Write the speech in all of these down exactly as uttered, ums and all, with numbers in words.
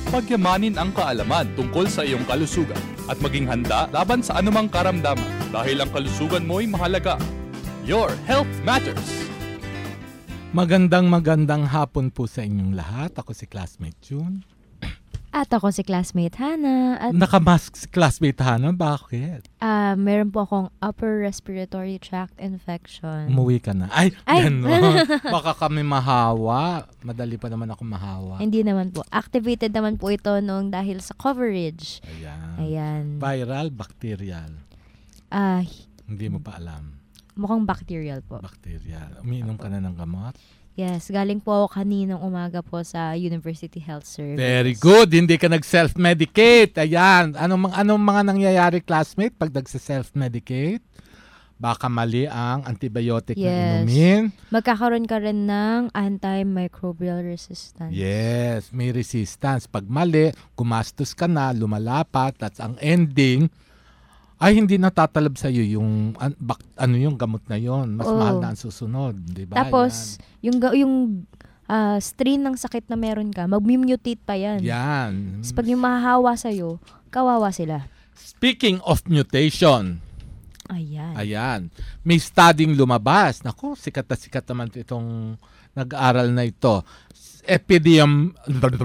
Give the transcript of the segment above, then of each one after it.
Pagyamanin ang kaalaman tungkol sa iyong kalusugan at maging handa laban sa anumang karamdaman dahil ang kalusugan mo'y mahalaga. Your health matters. Magandang magandang hapon po sa inyong lahat. Ako si Classmate June. At ako si Classmate Hannah. At Nakamask si Classmate Hannah? Bakit? uh, meron po akong upper respiratory tract infection. Umuwi ka na. Ay, Ay! gano'n. Baka kami mahawa. Madali pa naman ako mahawa. Hindi naman po. Activated naman po ito noong dahil sa coverage. Ayan. Ayan. Viral, bacterial. Ah, Hindi mo pa alam. mukhang bacterial po. Bacterial. Umiinom ka na ng gamot? Yes, galing po ako kaninang umaga po sa University Health Service. Very good. Hindi ka nag-self-medicate. Ayan. Anong, anong mga nangyayari, classmate, pag nag-self-medicate? Baka mali ang antibiotic na Yes. inumin. Magkakaroon ka rin ng antimicrobial resistance. Yes, may resistance. Pag mali, gumastos ka na, lumalapat, at ang ending, ay hindi natatalab sa iyo yung an, bak, ano yung gamot na yon. Mas Oo. mahal na ang susunod, 'di ba? Tapos, yung, ga- yung ah, strain ng sakit na meron ka, mag-mutate pa yan. yan. Tapos pag yung mahahawa sa'yo, kawawa sila. Speaking of mutation, Ayan. ayan, may studying lumabas. Naku, sikat na sikat naman itong nag-aaral na ito. Epidem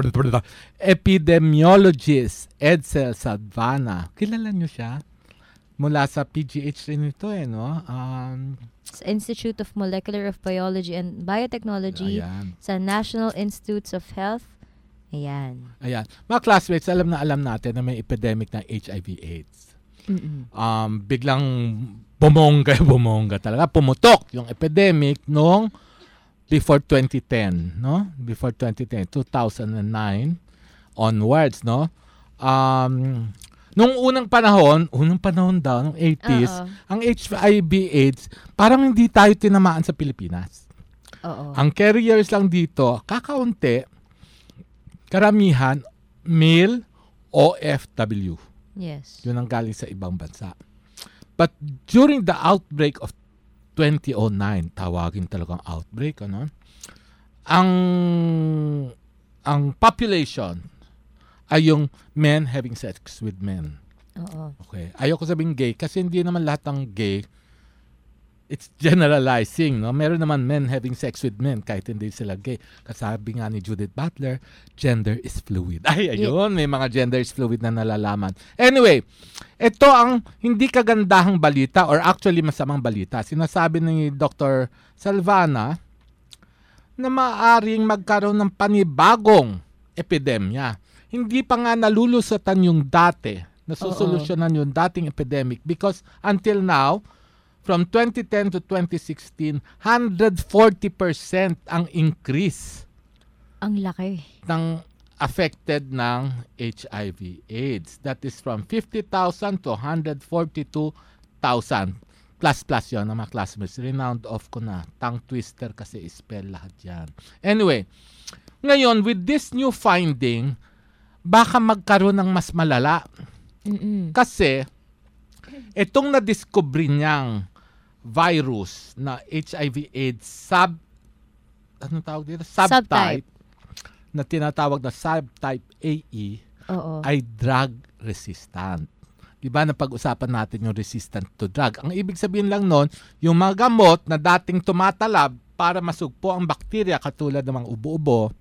Epidemiologist Edsel Sadvana. Kilala niyo siya? Mula sa P G H rin ito eh, no? Um, Sa Institute of Molecular of Biology and Biotechnology, ayan. sa National Institutes of Health. Ayan. Ayan. Mga classmates, alam na alam natin na may epidemic ng H I V AIDS. Mm-mm. Um, biglang bumongga, bumongga talaga. Pumutok yung epidemic noong before twenty ten, no? Before twenty ten, two thousand nine onwards, no? Um, nung unang panahon, unang panahon daw, nung eighties, Oo. ang H I V AIDS, parang hindi tayo tinamaan sa Pilipinas. Oo. Ang carriers lang dito, kakaunti, karamihan, male O F W. Yes. Yun ang galing sa ibang bansa. But during the outbreak of twenty oh nine, tawagin talagang outbreak, ano? Ang ang population ay yung men having sex with men. Oo. Okay. Ayoko sabihin gay kasi hindi naman lahat ng gay, it's generalizing, no? Meron naman men having sex with men kahit hindi sila gay. Kasabi nga ni Judith Butler, gender is fluid. Ay, ayun, may mga gender is fluid na nalalaman. Anyway, ito ang hindi kagandahang balita or actually masamang balita. Sinasabi ni Doctor Salvana na maaaring magkaroon ng panibagong epidemya. Hindi pa nga nalulusutan yung dati, nasusolusyonan yung dating epidemic because until now, from twenty ten to twenty sixteen, one hundred forty percent ang increase Ang laki. ng affected ng H I V AIDS. That is from fifty thousand to one hundred forty-two thousand. Plus plus yun, ang mga classmates. Renowned off ko na. Tongue twister kasi spell lahat yan. Anyway, ngayon with this new finding, baka magkaroon ng mas malala. Mm-mm. Kasi, itong na-discover niyang virus na H I V AIDS sub, anong tawag dito? Subtype, Subtype. na tinatawag na subtype A E Oo. ay drug resistant. Diba napag-usapan natin yung resistant to drug. Ang ibig sabihin lang nun, yung mga gamot na dating tumatalab para masugpo ang bakterya katulad ng mga ubo-ubo,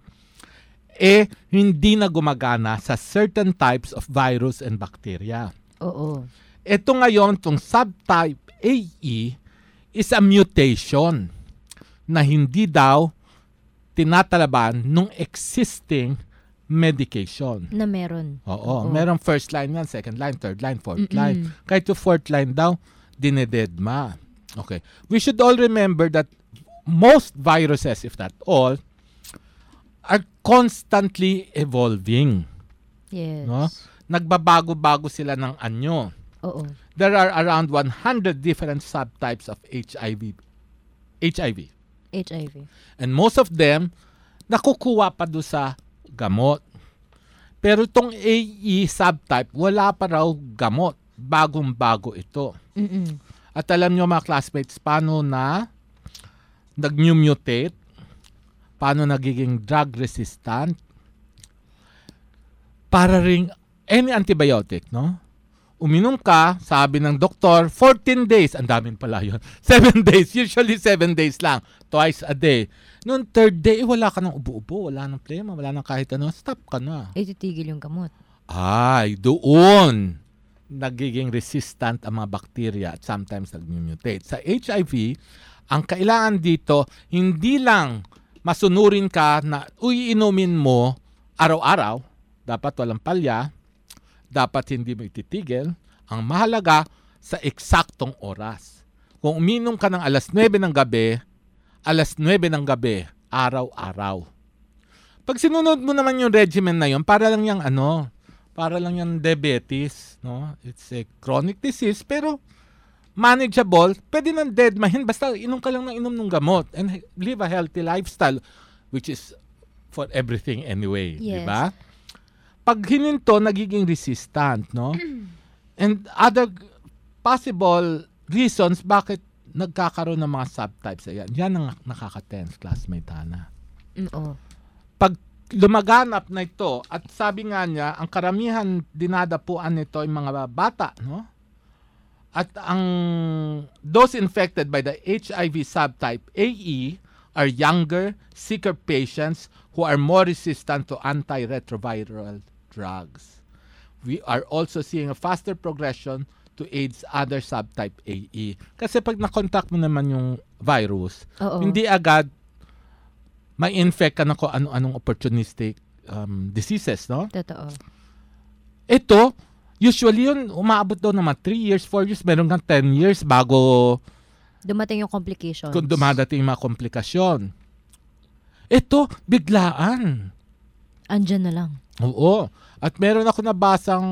eh hindi na gumagana sa certain types of virus and bacteria. Oo. Ito ngayon, itong subtype A E is a mutation na hindi daw tinatalaban nung existing medication. Na meron. Oo, Oo. merong first line yan, second line, third line, fourth Mm-mm. line. Kahit yung fourth line daw, dinededma. Okay. We should all remember that most viruses, if not all, are constantly evolving. Yes. No? Nagbabago-bago sila ng anyo. Oo. There are around one hundred different subtypes of H I V. H I V. H I V. And most of them, nakukuha pa doon sa gamot. Pero itong A E subtype, wala pa raw gamot. Bagong-bago ito. Mm-mm. At alam nyo mga classmates, paano na nag-mutate? Paano nagiging drug resistant? para ring any antibiotic, no? Uminom ka, sabi ng doktor, fourteen days. Ang daming pala yun. seven days. Usually seven days lang. Twice a day. Noong third day, eh, wala ka ng ubo-ubo. Wala ng plema. Wala ng kahit ano. Stop ka na. Eh, titigil yung gamot. Ay, doon nagiging resistant ang mga bacteria at sometimes nag-mutate. Sa H I V, ang kailangan dito, hindi lang masunurin ka na uy, inumin mo araw-araw. Dapat walang palya. Dapat hindi mo ititigil. Ang mahalaga, sa eksaktong oras. Kung uminom ka ng alas nuwebe ng gabi, alas nuwebe ng gabi, araw-araw. Pag sinunod mo naman yung regimen na yun, para lang yung ano, para lang yung diabetes, no? It's a chronic disease, pero manageable. Pwede nang deadmahin, basta inom ka lang ng inom ng gamot and live a healthy lifestyle, which is for everything anyway, Yes. di ba? Pag hininto, nagiging resistant, no? And other possible reasons bakit nagkakaroon ng mga subtypes. Ayan, yan ang nakaka-tense, classmate Hana. Mm, oo. Pag lumaganap na ito, at sabi nga niya, ang karamihan dinadapuan nito ay mga bata, no? At ang those infected by the H I V subtype A E are younger, sicker patients who are more resistant to antiretroviral drugs. We are also seeing a faster progression to AIDS other subtype A E. Kasi pag na-contact mo naman yung virus, Oo. hindi agad may infect ka na kung ano-anong opportunistic um, diseases, no? Totoo. Ito, usually yun, umaabot daw naman three years, four years, meron kang ten years bago Dumating yung complications. kung dumadating yung mga komplikasyon. Ito, biglaan. Andyan na lang. Oo. At meron ako nabasang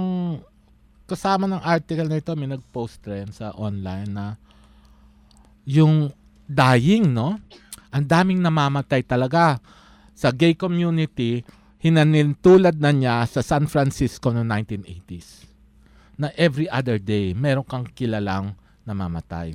kasama ng article na ito, may nag-post rin sa online na yung dying, no? Ang daming namamatay talaga. Sa gay community, hinanintulad na niya sa San Francisco noong nineteen eighties. Na every other day, meron kang kilalang namamatay.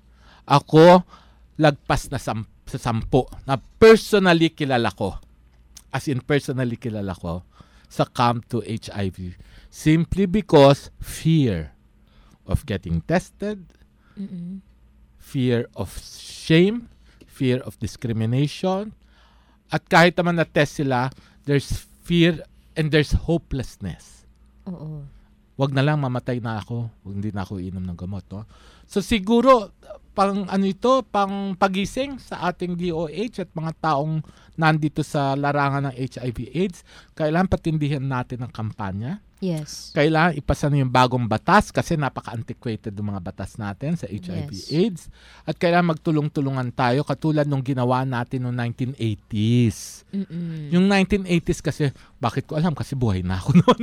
Ako, lagpas na sam- sa sampu na personally kilala ko. As in, personally kilala ko succumb to H I V. Simply because fear of getting tested, Mm-mm. fear of shame, fear of discrimination, at kahit naman na-test sila, there's fear and there's hopelessness. Oo. Wag na lang mamatay na ako, wag hindi na ako inom ng gamot. No? So siguro, pang ano ito, pang pagising sa ating D O H at mga taong nandito sa larangan ng H I V AIDS, kailangan patindihan natin ang kampanya. Yes. Kailangan ipasa na yung bagong batas kasi napaka-antiquated yung mga batas natin sa H I V Yes. AIDS. At kailangan magtulong-tulungan tayo katulad nung ginawa natin noong nineteen eighties. Mm-mm. Yung nineteen eighties kasi, bakit ko alam? Kasi buhay na ako noon.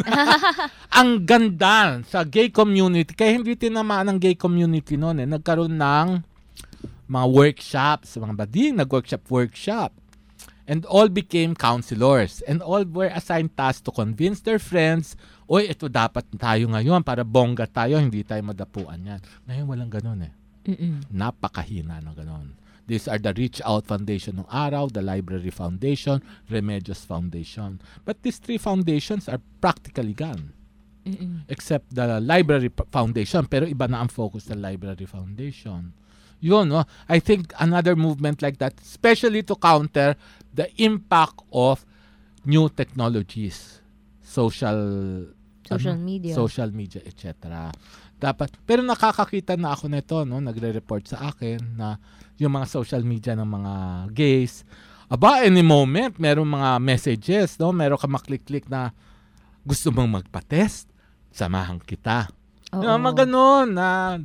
Ang ganda sa gay community. Kaya hindi tinamaan ng gay community noon. Eh. Nagkaroon ng mga workshops, mga bading, nag-workshop-workshop. And all became counselors. And all were assigned tasks to convince their friends, oy, ito dapat tayo ngayon para bongga tayo, hindi tayo madapuan yan. Ngayon walang ganun eh. Mm-mm. Napakahina ng ganun. These are the Reach Out Foundation ng araw, the Library Foundation, Remedios Foundation. But these three foundations are practically gone. Mm-mm. Except the Library P- Foundation. Pero iba na ang focus ng Library Foundation. Yun, no? I think another movement like that, especially to counter the impact of new technologies, social Social ano? media. social media, et cetera. Dapat, pero nakakakita na ako nito, no? Nagre-report sa akin na yung mga social media ng mga gays, aba, any moment, meron mga messages, no? Meron ka maklik-klik na gusto mong magpa-test, samahan kita. Oo. Yung mga ganun na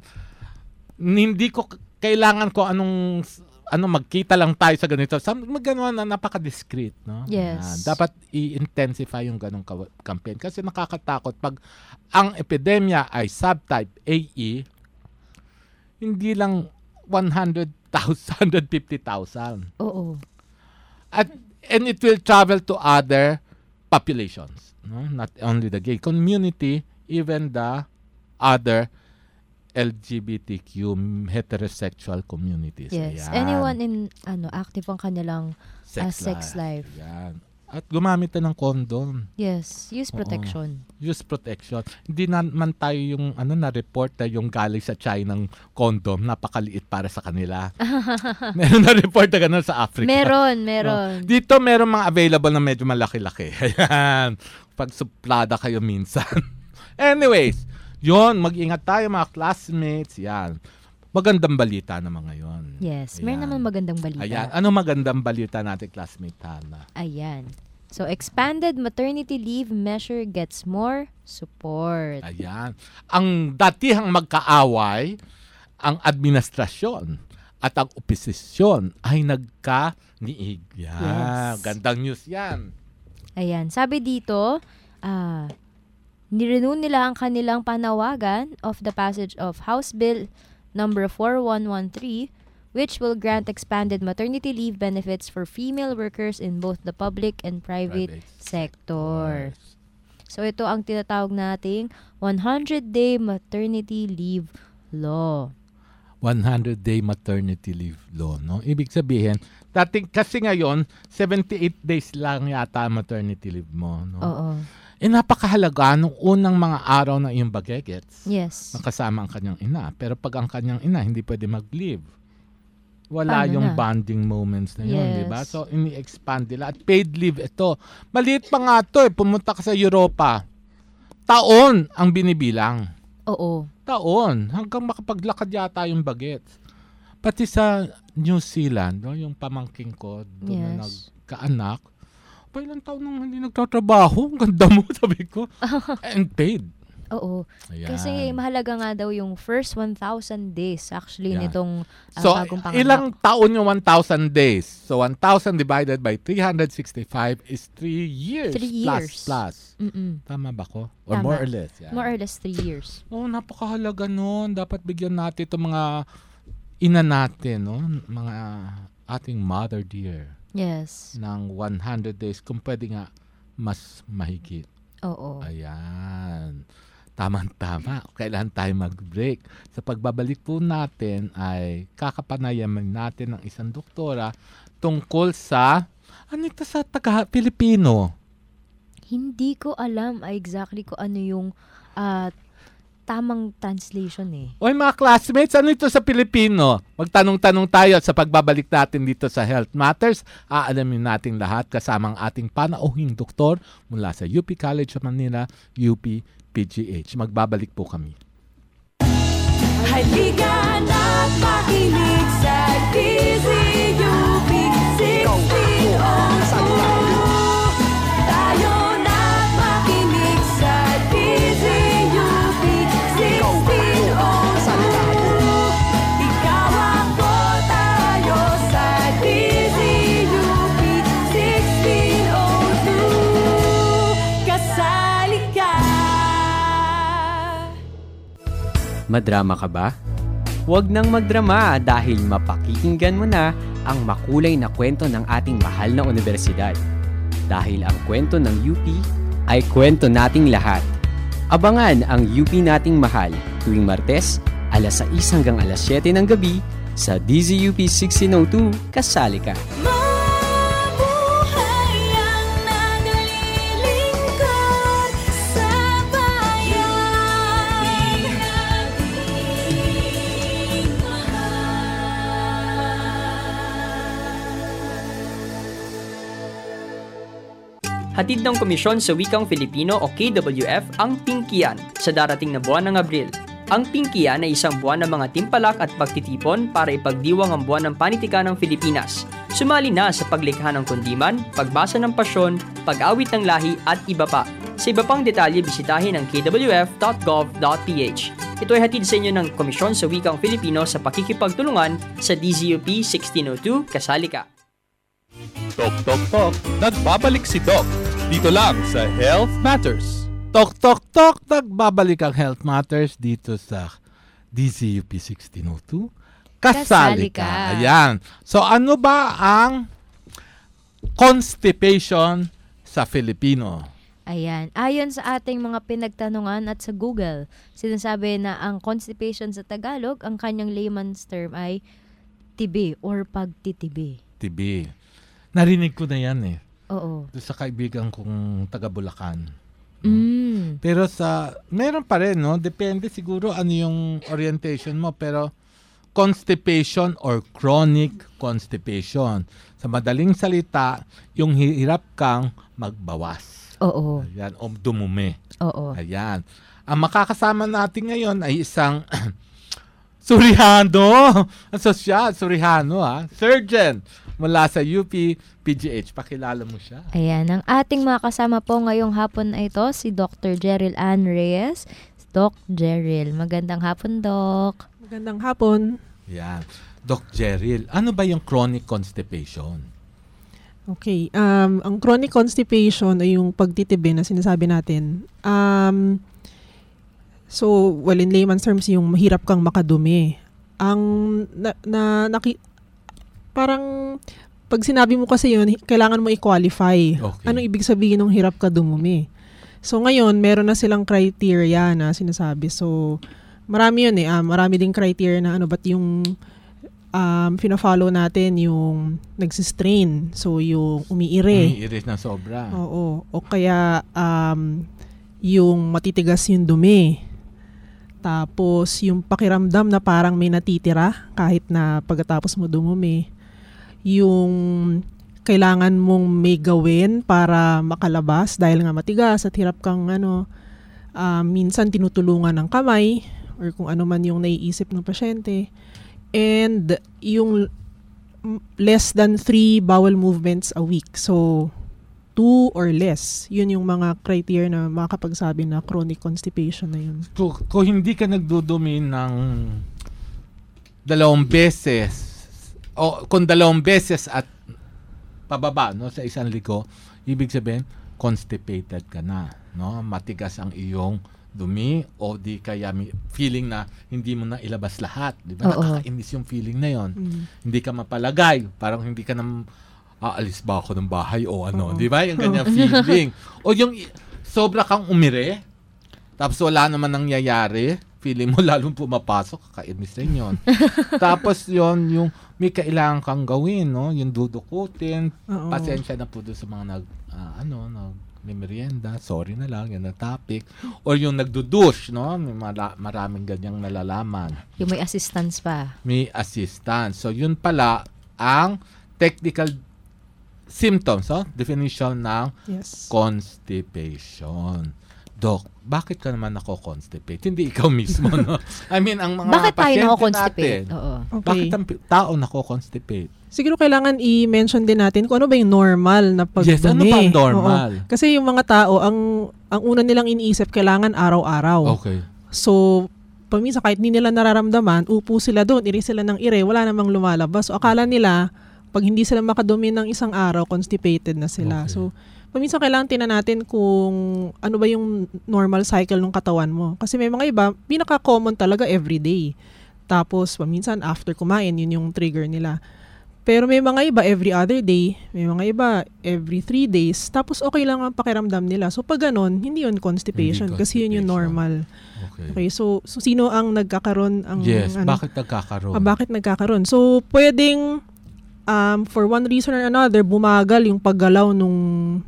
hindi ko k- kailangan ko anong ano magkita lang tayo sa ganito. Sa magano na napaka-discreet, no? Yes. Yan. Dapat i-intensify yung ganung ka- campaign kasi nakakatakot pag ang epidemya ay subtype A E, hindi lang one hundred thousand, one hundred fifty thousand. Oo. At and it will travel to other populations, no? Not only the gay community, even the other L G B T Q heterosexual communities. Yes. Ayan. Anyone in ano active ang kanilang sex, ah, sex life. Ayan. At gumamit na ng condom. Yes, use Oo. protection. Use protection. Hindi naman tayo yung ano na-report na yung galing sa China ng condom, napakaliit para sa kanila. Meron na-report na gano'n sa Africa. Meron, meron. Dito meron mga available na medyo malaki-laki. Ayan. Pag suplada kayo minsan. Anyways, yon, mag-ingat tayo mga classmates. Yan. Magandang balita naman ngayon. Yes, Ayan. meron naman magandang balita. Ayan. Ano magandang balita natin, classmate Hana? Ayan. So, expanded maternity leave measure gets more support. Ayan. Ang datihang magkaaway, ang administrasyon at ang oposisyon ay nagka-niig. Yan. Yes. Gandang news yan. Ayan. Sabi dito, ah, nirenew nila ang kanilang panawagan of the passage of House Bill number four one one three, which will grant expanded maternity leave benefits for female workers in both the public and private, Private sector. So ito ang tinatawag nating one hundred day maternity leave law. one hundred day maternity leave law, no? Ibig sabihin, dating kasi ngayon seventy-eight days lang yata maternity leave mo, no? Oo. Eh napakahalaga nung unang mga araw na iyong bagegets. Yes. Nakasama ang kanyang ina, pero pag ang kanyang ina hindi pwede mag-leave. Wala Paano yung na? bonding moments na yun, Yes. di ba? So, ini-expand nila. At paid leave ito. Maliit pa nga ito eh. Pumunta ka sa Europa. Taon ang binibilang. Oo. Taon. Hanggang makapaglakad yata yung bagets. Pati sa New Zealand, no, yung pamangking ko, doon na Yes. nagkaanak, pa ilang taon nang hindi nagtatrabaho. Ang ganda mo, sabi ko. And paid. Oo. Ayan. Kasi mahalaga nga daw yung first one thousand days actually Yan. nitong uh, So, bagong panganak. ilang taon yung one thousand days? So, one thousand divided by three hundred sixty-five is three years. Three plus, years. Plus. Mm-mm. Tama ba ko? Or Tama. more or less? Yan. More or less three years. Oh, napakahalaga nun. Dapat bigyan natin itong mga ina natin, no? Mga ating mother dear Yes. ng one hundred days. Kung pwede nga, mas mahigit. Oo. Ayan. Tama-tama. Kailangan tayo mag-break. Sa pagbabalik po natin ay kakapanayaman natin ng isang doktora tungkol sa, ano ito sa taga-Pilipino? Hindi ko alam ah, exactly kung ano yung ah, tamang translation eh. Oy mga classmates, ano ito sa Pilipino? Magtanong-tanong tayo at sa pagbabalik natin dito sa Health Matters, aalamin natin lahat kasama ang ating panauhing doktor mula sa U P College of Manila, U P P G H. Magbabalik po kami. Halika na't makinig sa D Z U P sixteen oh two. Tayo na't makinig sa D Z U P sixteen oh two. Ikaw ako, tayo sa D Z U P sixteen oh two. Kasali ka. Madrama ka ba? Huwag nang magdrama dahil mapakikinggan mo na ang makulay na kwento ng ating mahal na universidad. Dahil ang kwento ng U P ay kwento nating lahat. Abangan ang U P nating mahal tuwing Martes, alas sais hanggang alas siyete ng gabi sa D Z U P sixteen oh two. Kasali ka! Mabuhay ang naglilingkod sa bayan. Pinating Hatid ng Komisyon sa Wikang Filipino o K W F ang Pingkian sa darating na buwan ng Abril. Ang Pingkian ay isang buwan ng mga timpalak at pagtitipon para ipagdiwang ang buwan ng panitikan ng Pilipinas. Sumali na sa paglikha ng kundiman, pagbasa ng pasyon, pag-awit ng lahi at iba pa. Sa iba pang detalye, bisitahin ang k w f dot gov dot p h. Ito ay hatid sa inyo ng Komisyon sa Wikang Filipino sa pakikipagtulungan sa D Z U P sixteen oh two. Kasali ka! Tok Tok Tok, nagbabalik si Doc. Dito lang sa Health Matters. Tok, tok, tok, nagbabalik ang Health Matters dito sa D Z U P sixteen oh two. Kasali Kasali ka. ka. Ayan. So, ano ba ang constipation sa Filipino? Ayan. Ayon sa ating mga pinagtanungan at sa Google, sinasabi na ang constipation sa Tagalog, ang kanyang layman's term ay tibi or pagtitibi. T B. Narinig ko na yan eh. Oo. Doon sa kaibigan kong taga Bulacan. Mm. Pero sa, meron pa rin, no? Depende siguro ano yung orientation mo. Pero constipation or chronic constipation. Sa madaling salita, yung hirap kang magbawas. Oo. Ayan, o dumumi. Oo. Ayan. Ang makakasama natin ngayon ay isang Surihano. Asosyal, Surihano ha. Surgeon mula sa U P P G H. Pakilala mo siya. Ayan, ang ating mga kasama po ngayong hapon na ito, si Doctor Jeril Ann Reyes. Doc Jeril. Magandang hapon, Doc. Magandang hapon. Ayan. Doc Jeril, ano ba yung chronic constipation? Okay. Um, ang chronic constipation ay yung pagtitibi na sinasabi natin. Um, so, well, in layman's terms, yung mahirap kang makadumi. Ang, na, na, naki, parang, pag sinabi mo kasi yun, kailangan mo i-qualify. Okay. Anong ibig sabihin ng hirap ka dumumi? So, ngayon, meron na silang criteria na sinasabi. So, marami yun eh. Ah, marami ding criteria na ano, ba't yung um, fina-follow natin yung nagsistrain. So, yung umiire. Umiiris na sobra. Oo. O kaya, um, yung matitigas yung dumi. Tapos, yung pakiramdam na parang may natitira kahit na pagkatapos mo dumumi. Yung kailangan mong may gawin para makalabas dahil nga matigas at hirap kang ano, uh, minsan tinutulungan ng kamay or kung ano man yung naiisip ng pasyente. And yung less than three bowel movements a week. So, two or less. Yun yung mga criteria na makakapagsabi na chronic constipation na yun. Kung, kung hindi ka nagdudumi ng dalawang beses, o kung dalawang beses at pababa no, sa isang ligo, ibig sabihin, constipated ka na. No? Matigas ang iyong dumi o di kaya may feeling na hindi mo na ilabas lahat. Di ba? Oo. Nakakainis yung feeling na yon. Mm. Hindi ka mapalagay. Parang hindi ka na aalis ba ako ng bahay o ano. Oo. Di ba? Yung ganyan feeling. O yung i- sobra kang umire, tapos wala naman nangyayari, feeling mo lalong pumapasok, kakainis rin yun. Tapos yon yung may kailangan kang gawin, no? Yung dudukutin, Oo. pasensya na po doon sa mga nag, ah, ano, nag, may merienda, sorry na lang, yan ang topic. Or yung nagdudush, no? May mara- maraming ganyang nalalaman. Yung may assistance pa. May assistance. So, yun pala ang technical symptoms, no? Definition ng Yes. constipation. Doc, bakit ka naman nako-constipate? Hindi ikaw mismo, no? I mean, ang mga Bakit tayo pasyente nako-constipate? natin, Oo. Okay. bakit ang pi- tao nako-constipate? Siguro kailangan i-mention din natin kung ano ba yung normal na pagdumi. Yes, ano ba ang normal? Oo. Kasi yung mga tao, ang ang una nilang iniisip, kailangan araw-araw. Okay. So, paminsan kahit hindi nila nararamdaman, upo sila doon, iri sila ng ire, wala namang lumalabas. So, akala nila, pag hindi sila makadumi ng isang araw, constipated na sila. Okay. So, paminsan kailangan tinan natin kung ano ba yung normal cycle ng katawan mo. Kasi may mga iba, pinaka-common talaga everyday. Tapos, paminsan after kumain, yun yung trigger nila. Pero may mga iba every other day, may mga iba every three days, tapos okay lang ang pakiramdam nila. So pag ganon, hindi yun constipation, Hindi kasi yun yung constipation. normal. Okay. Okay, so, so sino ang nagkakaroon? Ang, Yes, ano, bakit nagkakaroon? ah, bakit nagkakaroon? So pwedeng, um, for one reason or another, bumagal yung paggalaw nung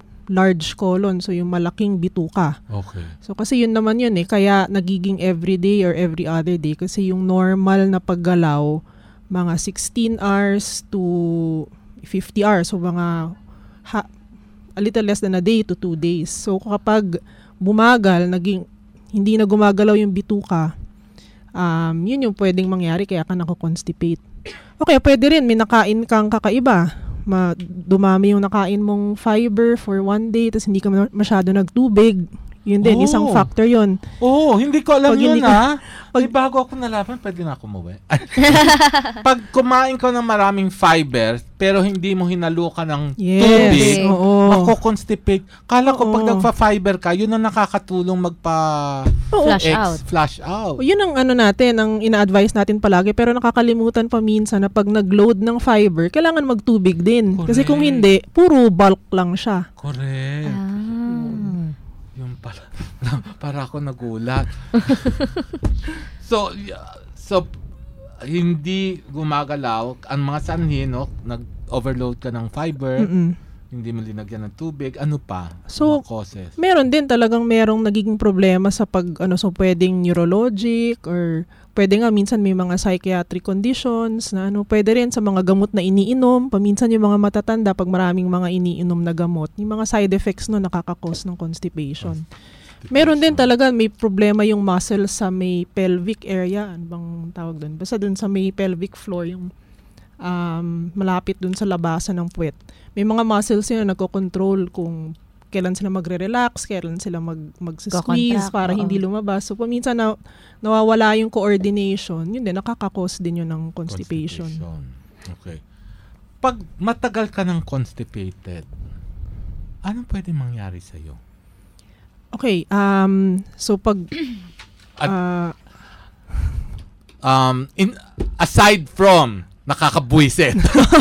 large colon, so yung malaking bituka. Okay. So kasi yun naman yun eh, kaya nagiging everyday or every other day kasi yung normal na paggalaw, mga sixteen hours to fifty hours. So, mga ha, a little less than a day to two days. So, kapag bumagal, naging, hindi na gumagalaw yung bituka, um, yun yung pwedeng mangyari kaya ka nako-constipate. Okay, pwede rin, may nakain kang kakaiba. Ma, dumami yung nakain mong fiber for one day, tapos hindi ka masyado nagtubig. Yun din, Oh. isang factor yun. Oo, oh, hindi ko alam Pag yun, hindi ka- ha? Pag bago ako nalaman, pwede na ako umuwi. Pag kumain ka ng maraming fiber, pero hindi mo hinalukan ng Yes. tubig, Oo. mako-constipate. Kala ko pag Oo. nagpa-fiber ka, yun ang nakakatulong magpa Oo. Flush ex- out. flush out. O, yun ang ano natin, ang ina-advise natin palagi, pero nakakalimutan pa minsan na pag nag-load ng fiber, kailangan magtubig din. Kasi kung Correct. hindi, puro bulk lang siya. Correct. Ah. Yung pala. Para ako nagulat. so, y- so, hindi gumagalaw ang mga sanhi, no? Nag-overload ka ng fiber, Mm-mm. hindi mo linagyan ng tubig, ano pa? So, Mga causes. Meron din talagang merong nagiging problema sa pag, ano, so pwedeng neurologic or pwede nga minsan may mga psychiatric conditions na ano, pwede rin sa mga gamot na iniinom, paminsan yung mga matatanda pag maraming mga iniinom na gamot, yung mga side effects no nakakakos ng constipation. Meron din talaga may problema yung muscle sa may pelvic area, ano bang tawag doon? Basta doon sa may pelvic floor, yung um, malapit doon sa labasan ng puwet. May mga muscles yun na nagko-control kung kailan sila magre-relax, kailan sila mag mag-squeeze Ko-contract, para oo. hindi lumabas. So, paminsan na, nawawala yung coordination, yun din, nakakakos din yun ng constipation. Okay. Pag matagal ka ng constipated, anong pwede mangyari sa'yo? Okay, um, so pag, At- ah, Um, in, aside from nakakabuisit.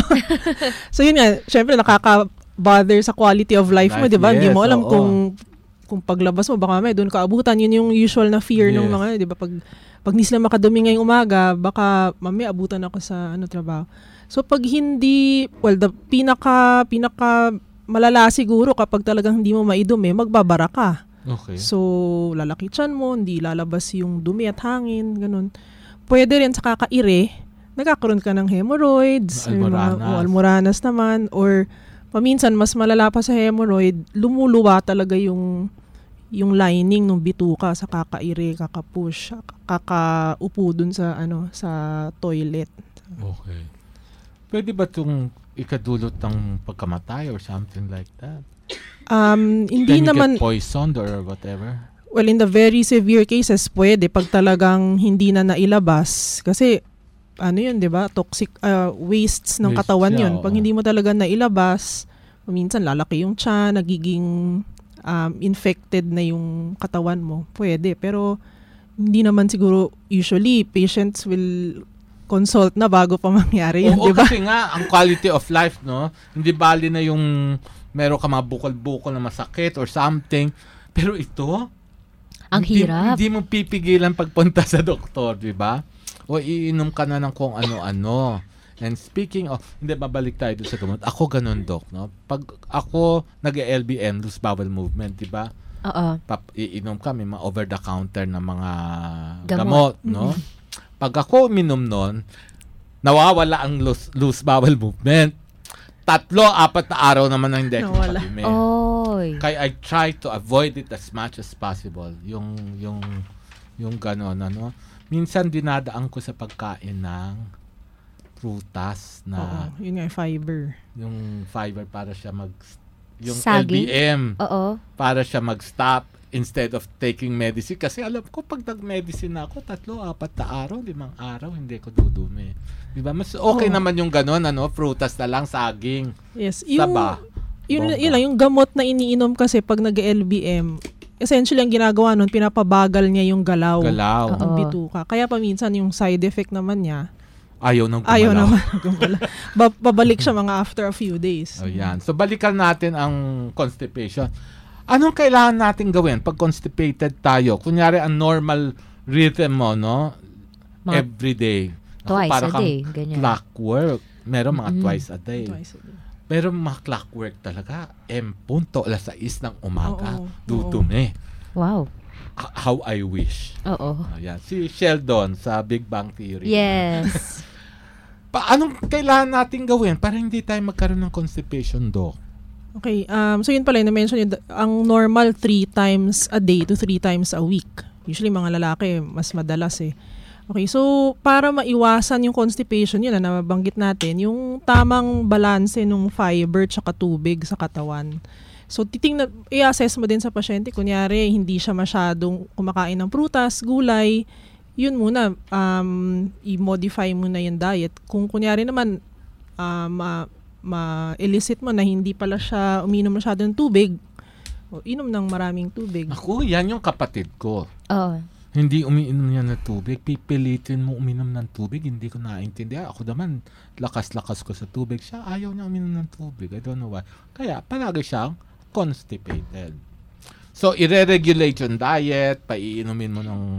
so yun nga, syempre nakaka-bother sa quality of life, mo, Life, di ba? Hindi yes, mo alam oo. kung kung paglabas mo, baka may doon ka abutan. Yun yung usual na fear ng Yes. mga, di ba? Pag, pag hindi sila makadumi ngayong umaga, baka mamaya abutan ako sa ano trabaho. So pag hindi, well, the pinaka, pinaka malala siguro kapag talagang hindi mo maidumi, magbabara ka. Okay. So, lalaki tiyan mo, hindi lalabas yung dumi at hangin, ganun. Pwede rin sa kakaire, nagkakaroon ka ng hemorrhoids, may mga- Almoranas. o almoranas naman, or paminsan mas malala pa sa hemorrhoid, lumuluwa talaga yung yung lining ng bituka sa kakaire, kakapush, kakaupo dun sa ano sa toilet. Okay. Pwede ba itong ikadulot ng pagkamatay or something like that? Um, hindi Can you naman get poisoned or whatever? Well, in the very severe cases, pwede pag talagang hindi na nailabas. Kasi, ano yun, di ba? Toxic uh, wastes ng Wastes katawan siya, yun. Pag oo. hindi mo talaga nailabas, minsan lalaki yung tiyan, nagiging um, infected na yung katawan mo. Pwede. Pero, hindi naman siguro, usually, patients will consult na bago pa mangyari yun, Oo, di ba? kasi nga, ang quality of life, no? Hindi bali na yung meron ka mga bukol-bukol na masakit or something. Pero ito, Ang hindi, hirap. Hindi mo pipigilan pagpunta sa doktor, di ba? O iinom ka na ng kung ano-ano. And speaking of, hindi, babalik tayo doon sa gamot. Ako ganun, Doc, no? Pag ako nag-L B M, loose bowel movement, di ba? Oo. Pap, iinom kami mga over-the-counter na mga Gamot. gamot, no? Pag ako uminom nun, nawawala ang loose, loose bowel movement. Tatlo, apat na araw naman ang hindi ko Nawala. kadumi. Oy. Kaya I try to avoid it as much as possible. Yung, yung, yung ganon, ano? Minsan dinadaan ko sa pagkain ng prutas Oo, na yun nga, fiber. yung fiber para siya mag yung Saging? L B M Oo. para siya mag-stop instead of taking medicine. Kasi alam ko, pag nag-medicine ako, tatlo, apat na araw, limang araw, hindi ko dudumi. Di ba? Mas okay Oo. naman yung ganon, ano? Prutas na lang, saging, Yes. Yung, saba. Yun, Bomba. yun lang, yung gamot na iniinom kasi pag nag-L B M, essentially ang ginagawa nun, pinapabagal niya yung galaw Galaw. ng Oo. bituka. Kaya paminsan yung side effect naman niya, Ayaw nang gumalaw. ayaw naman gumala. Ba- babalik siya mga after a few days. O yan. So, balikan natin ang constipation. Anong kailangan natin gawin pag constipated tayo? Kunyari, ang normal rhythm mo, no? Mga Everyday. Ako, twice para a kang day, ganyan. Clockwork. Meron mga Mm-mm. twice a day. Twice a day. Pero mga clockwork talaga. M punto, alas sais ng umaga. Oo, Dudumi. Wow. H- How I wish. Oo. Ayan. Si Sheldon sa Big Bang Theory. Yes. Pa anong kailangan natin gawin para hindi tayo magkaroon ng constipation, Doc? Okay, um, so yun pala, yung na-mention yun, ang normal three times a day to three times a week. Usually mga lalaki, mas madalas eh. Okay, so para maiwasan yung constipation, yun na nabanggit natin, yung tamang balanse ng fiber tsaka tubig sa katawan. So titingnan, i-assess mo din sa pasyente, kunyari hindi siya masyadong kumakain ng prutas, gulay, yun muna, um, i-modify mo na yung diet. Kung kunyari naman, um, ma- ma-elicit mo na hindi pala siya uminom masyado ng tubig, o inom ng maraming tubig. Ako, yan yung kapatid ko. Oo. Hindi umiinom niya ng tubig. Pipilitin mo uminom ng tubig. Hindi ko naintindihan. Ako naman, lakas-lakas ko sa tubig. Siya ayaw niya uminom ng tubig. I don't know why. Kaya, palagi siyang constipated. So, ire-regulate yung diet. Paiinumin mo ng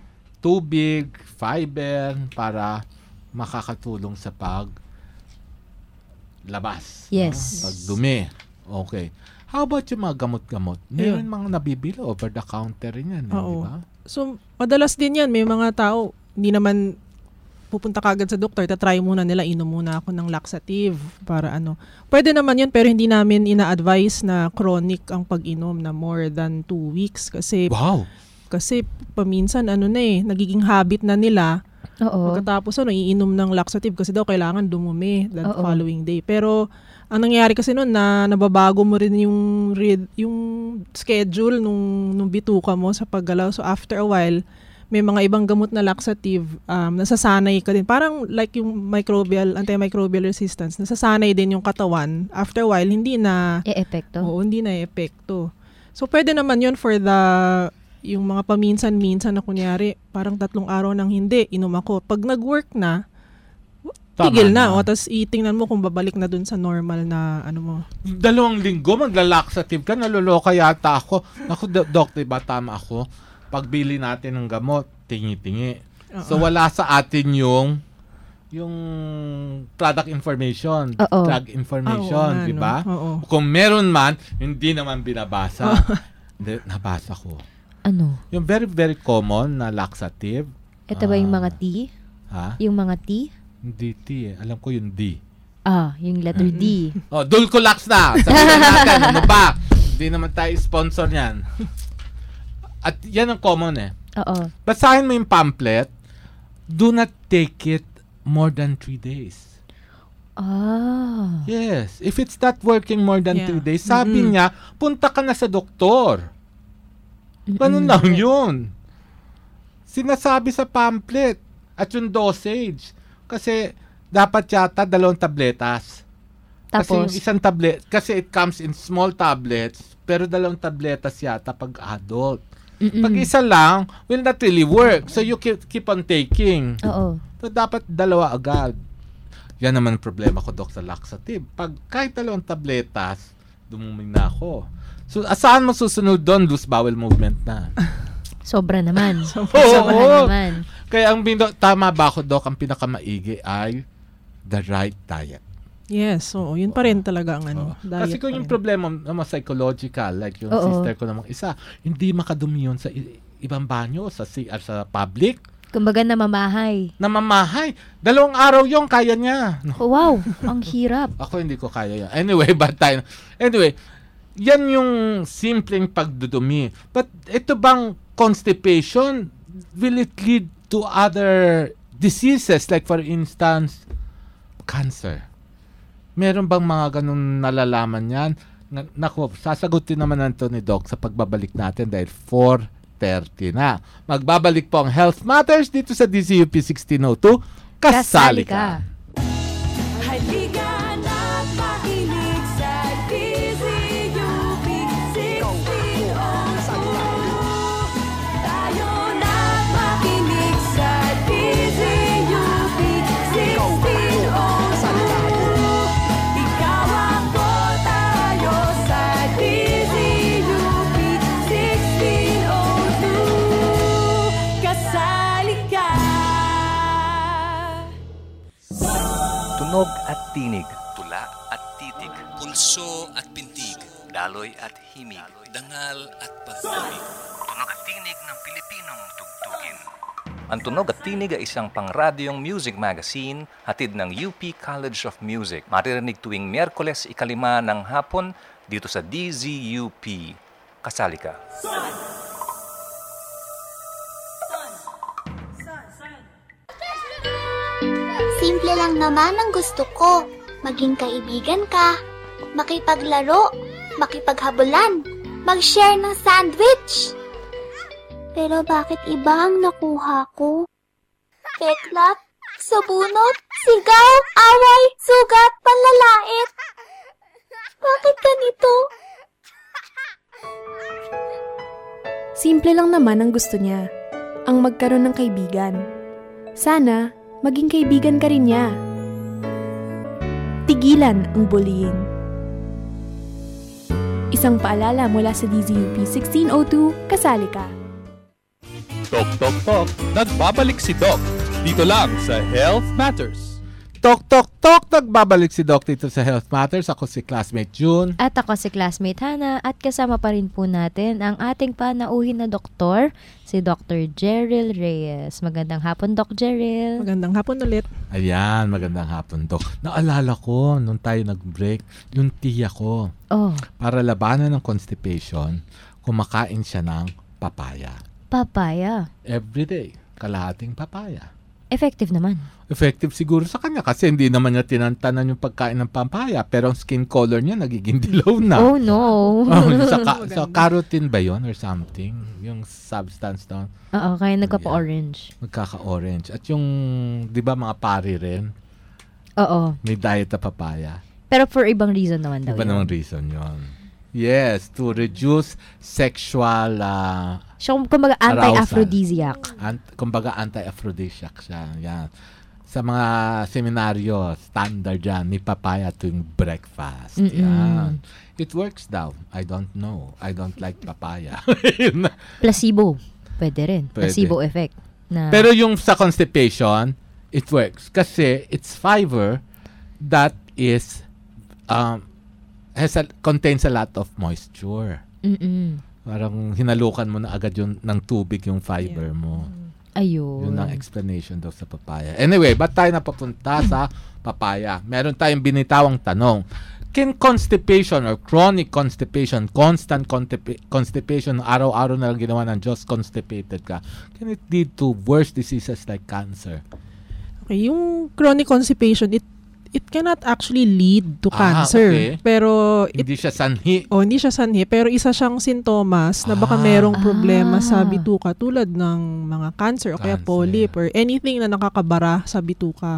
tubig, fiber, para makakatulong sa pag labas. Yes. No? Pagdumi. Okay. How about yung mga gamot-gamot? Meron mga nabibili over the counter rin yan, eh, Oo. di ba? So, madalas din yan. May mga tao, hindi naman pupunta kagad sa doktor, tatry muna nila, inom muna ako ng laxative para ano. Pwede naman yun, pero hindi namin ina-advise na chronic ang pag-inom na more than two weeks. Kasi, Wow! kasi paminsan, ano na eh, nagiging habit na nila. Oo. Pagkatapos, ano, iinom ng laxative kasi daw kailangan dumumi that Oo. following day. Pero, ang nangyayari kasi noon na nababago mo rin yung read, yung schedule nung nung bituka mo sa paggalaw. So after a while, may mga ibang gamot na laxative, um, nasasanay ka din. Parang like yung microbial, antimicrobial resistance, nasasanay din yung katawan. After a while, hindi na, E-epekto. oo, hindi na epekto. So pwede naman yun for the, yung mga paminsan-minsan na kunyari, parang tatlong araw nang hindi, inom ako. Pag nag-work na, Tama tigil na. na. O, tapos itingnan mo kung babalik na dun sa normal na ano mo. Dalawang linggo, maglalaxative ka, naloloka yata ako. Naku, do- Doc, diba tama ako? Pagbili natin ng gamot, tingi-tingi. So, wala sa atin yung yung product information, Oo. drug information, Ah, oo nga, di ba? no? Oo. Kung meron man, hindi naman binabasa. Hindi, nabasa ko. Ano? Yung very, very common na laxative, Ito ba yung Ah. mga T? ha? Yung mga T? Hindi T eh. Alam ko yung D. Ah, yung letter D. Oh, Dulcolax na. Sabihin na natin, ano ba? Hindi naman tayo sponsor niyan. At yan ang common eh. Oo. Basahin mo yung pamphlet. Do not take it more than three days. Ah. Yes. If it's not working more than Yeah. three days, sabi Mm-mm. niya, punta ka na sa doktor. Ganun lang yun. Sinasabi sa pamphlet at yung dosage. Kasi dapat yata dalawang tabletas. Kasi yung Tapos, isang tablet, kasi it comes in small tablets, pero dalawang tabletas yata pag adult. mm-mm. Pag isa lang, will not really work. So you keep, keep on taking. Oo. So dapat dalawa agad. Yan naman ang problema ko, Doc, sa laxative. Pag kahit dalawang tabletas, dumuming na ako. So asahan mo susunod doon, loose bowel movement na. Sobra naman. Oo. Sobrahan naman. Kaya ang bindo, tama ba ako, Doc, ang pinakamaigi ay the right diet. Yes, oo. Yun pa rin talaga ang ano. Oo. Diet Kasi kung pa yung rin. problema naman psychological, like yung Oo. sister ko namang isa, hindi makadumi yun sa i- ibang banyo, sa C R, sa public, Kumbaga namamahay. namamahay. Dalawang araw yung kaya niya. No, Oh, wow, ang hirap. ako hindi ko kaya yan. Anyway, bad tayo. Anyway, yan yung simpleng pagdudumi. But ito bang constipation, will it lead to other diseases? Like for instance, cancer. Meron bang mga ganun nalalaman yan? Na, naku, sasagutin naman nito ni Doc sa pagbabalik natin dahil four thirty na. Magbabalik po ang Health Matters dito sa D Z U P sixteen oh two. Kasali ka! Halika na't makinig sa D Z U P sixteen oh two. Tayo na't makinig sa D Z U P sixteen oh two. Ikaw ako, tayo sa D Z U P sixteen oh two. Kasali ka! Tunog at tinig. Tula at titig, Pulso at pintig, Daloy at himig. dangal at pag-ibig. tunog at tinig ng Pilipinong tugtugin. Ang Tunog at Tinig ay isang pangradyong music magazine hatid ng U P College of Music. Maririnig tuwing Miyerkules ikalima ng hapon dito sa D Z U P. Kasali ka! Simple lang naman ang gusto ko. Maging kaibigan ka, makipaglaro, makipaghabulan, mag-share ng sandwich. Pero bakit iba ang nakuha ko? Peklat, sabunot, sigaw, away, sugat, panlalait. Bakit ganito? Simple lang naman ang gusto niya, ang magkaroon ng kaibigan. Sana, maging kaibigan ka rin niya. Tigilan ang bullying. Isang paalala mula sa D Z U P sixteen oh two, kasali ka. Tok Tok Tok, nagbabalik si Doc. Dito lang sa Health Matters. Tok, tok, tok. Nagbabalik si Doc dito sa Health Matters. Ako si classmate June. At ako si classmate Hana. At kasama pa rin po natin ang ating panauhin na doktor, si Doctor Jerril Reyes. Magandang hapon, Doc Jerril. Magandang hapon ulit. Ayan, magandang hapon, Doc. Naalala ko, nung tayo nag-break, yung tiya ko, Oh, para labanan ng constipation, kumakain siya ng papaya. papaya. Every day, kalahating papaya. Effective naman. Effective siguro sa kanya kasi hindi naman niya tinantanan yung pagkain ng papaya pero ang skin color niya nagiging dilaw na. Oh, no. Oh, sa, ka- sa carotene ba yun or something? Yung substance doon. Oo, kaya nagkapa-orange. Magkaka-orange. At yung, di ba mga pari rin, Oo. may diet na papaya. Pero for ibang reason naman daw Iba yun. namang reason yun. Yes, to reduce sexual uh, So, kumbaga anti-aphrodisiac. Ant- kumbaga anti-aphrodisiac siya. Yan. Sa mga seminaryo, standard yan, may papaya tuwing breakfast. Mm-mm. Yan. It works daw. I don't know. I don't like papaya. Placebo. Pwede rin. Pwede. Placebo effect. Na, Pero yung sa constipation, it works. Kasi it's fiber that is, um, has a, contains a lot of moisture. Mm-mm. Parang hinalukan mo na agad yung, ng tubig yung fiber mo. Ayun. Yun ang explanation daw sa papaya. Anyway, ba't tayo napapunta sa papaya? Meron tayong binitawang tanong. Can constipation or chronic constipation, constant constipa- constipation, araw-araw na lang ginawa ng Diyos, constipated ka, can it lead to worse diseases like cancer? Okay, yung chronic constipation, it it cannot actually lead to Ah, cancer. okay. Pero it, Hindi siya sanhi. oh, hindi siya sanhi, pero isa siyang sintomas na baka Ah. merong problema Ah. sa bituka tulad ng mga cancer o kaya Cancer. polyp or anything na nakakabara sa bituka.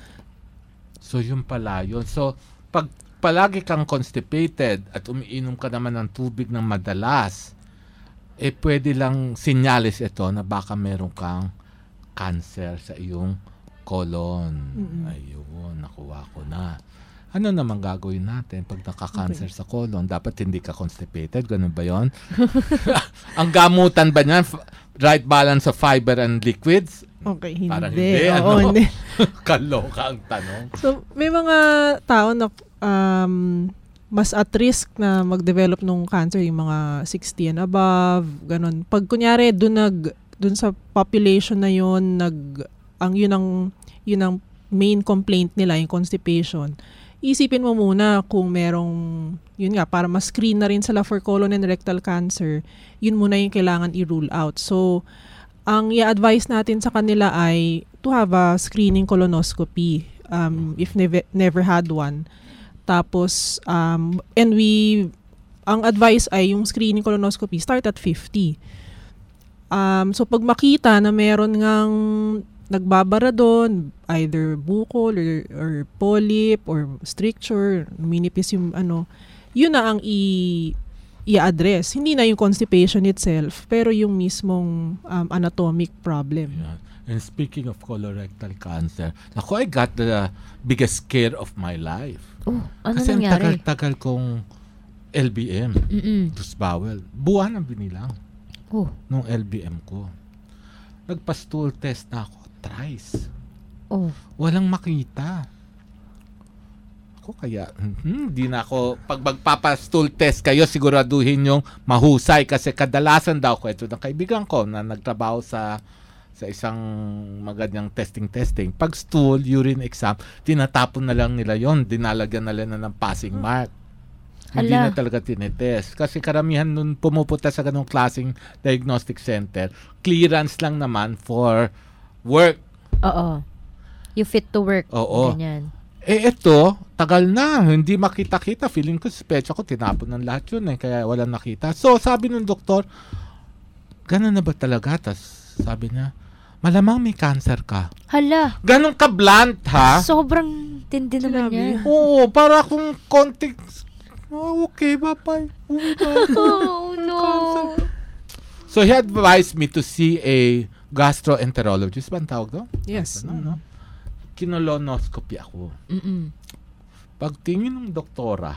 So, yun pala yun. So, pag palagi kang constipated at umiinom ka naman ng tubig ng madalas, eh pwede lang sinyalis ito na baka meron kang cancer sa iyong colon. Mm-mm. Ayun, nakuha ko na. Ano naman gagawin natin pag naka-cancer sa colon? Dapat hindi ka constipated? Ganun ba yun? Ang gamutan ba niyan? F- right balance of fiber and liquids? Okay, hindi. Parang hindi. Oo, Ano? hindi. Kaloka ang tanong. So, may mga tao na um, mas at risk na mag-develop ng cancer, yung mga sixty and above, ganun. Pag kunyari, dun, nag, dun sa population na yun, nag, ang yun ang, yun ang main complaint nila, yung constipation, isipin mo muna kung merong, yun nga, para ma-screen na rin sila for colon and rectal cancer, yun muna yung kailangan i-rule out. So, ang i-advise natin sa kanila ay to have a screening colonoscopy um, if never, never had one. Tapos, um, and we, ang advice ay yung screening colonoscopy start at fifty. Um, so, pag makita na meron ngang nagbabara doon, either bukol or, or polyp or stricture, minipis yung ano, yun na ang i- i-address. Hindi na yung constipation itself, pero yung mismong um, anatomic problem. Yeah. And speaking of colorectal cancer, naku, I got the biggest scare of my life. Oh, ano Kasi ang nangyari? tagal-tagal kong L B M, Mm-mm. dus bowel. Buwan ang binilang Oh, nung L B M ko. Nagpa-stool test na ako, thrice. oh. Walang makita. Ako kaya, hmm, di na ako, pag magpapa-stool test kayo, siguraduhin yung mahusay kasi kadalasan daw ko, ito ng kaibigan ko na nagtrabaho sa sa isang magandang testing-testing. Pag stool, urine exam, tinatapon na lang nila yon, dinalagyan na lang ng passing mark. Hindi Hala. na talaga tinetest. Kasi karamihan nun pumupunta sa ganong klaseng diagnostic center, clearance lang naman for work. Oo. You fit to work. Oo. Ganyan. Eh ito, tagal na, hindi makita-kita. Feeling ko, suspecha ko, tinapon ng lahat yun eh, kaya walang nakita. So, sabi ng doktor, gano'n na ba talaga? Tas sabi niya, malamang may cancer ka. Hala. Ganon ka blunt, ha? Sobrang tindi naman Sinabi. yan. Oo, para kung konti, oh, okay, bye-bye. Uwi na ako. Oh, no. So, he advised me to see a gastroenterologist. Ba ang tawag doon? Yes. Ano, no? Kinolonoscopy ako. Mm-mm. Pagtingin ng doktora,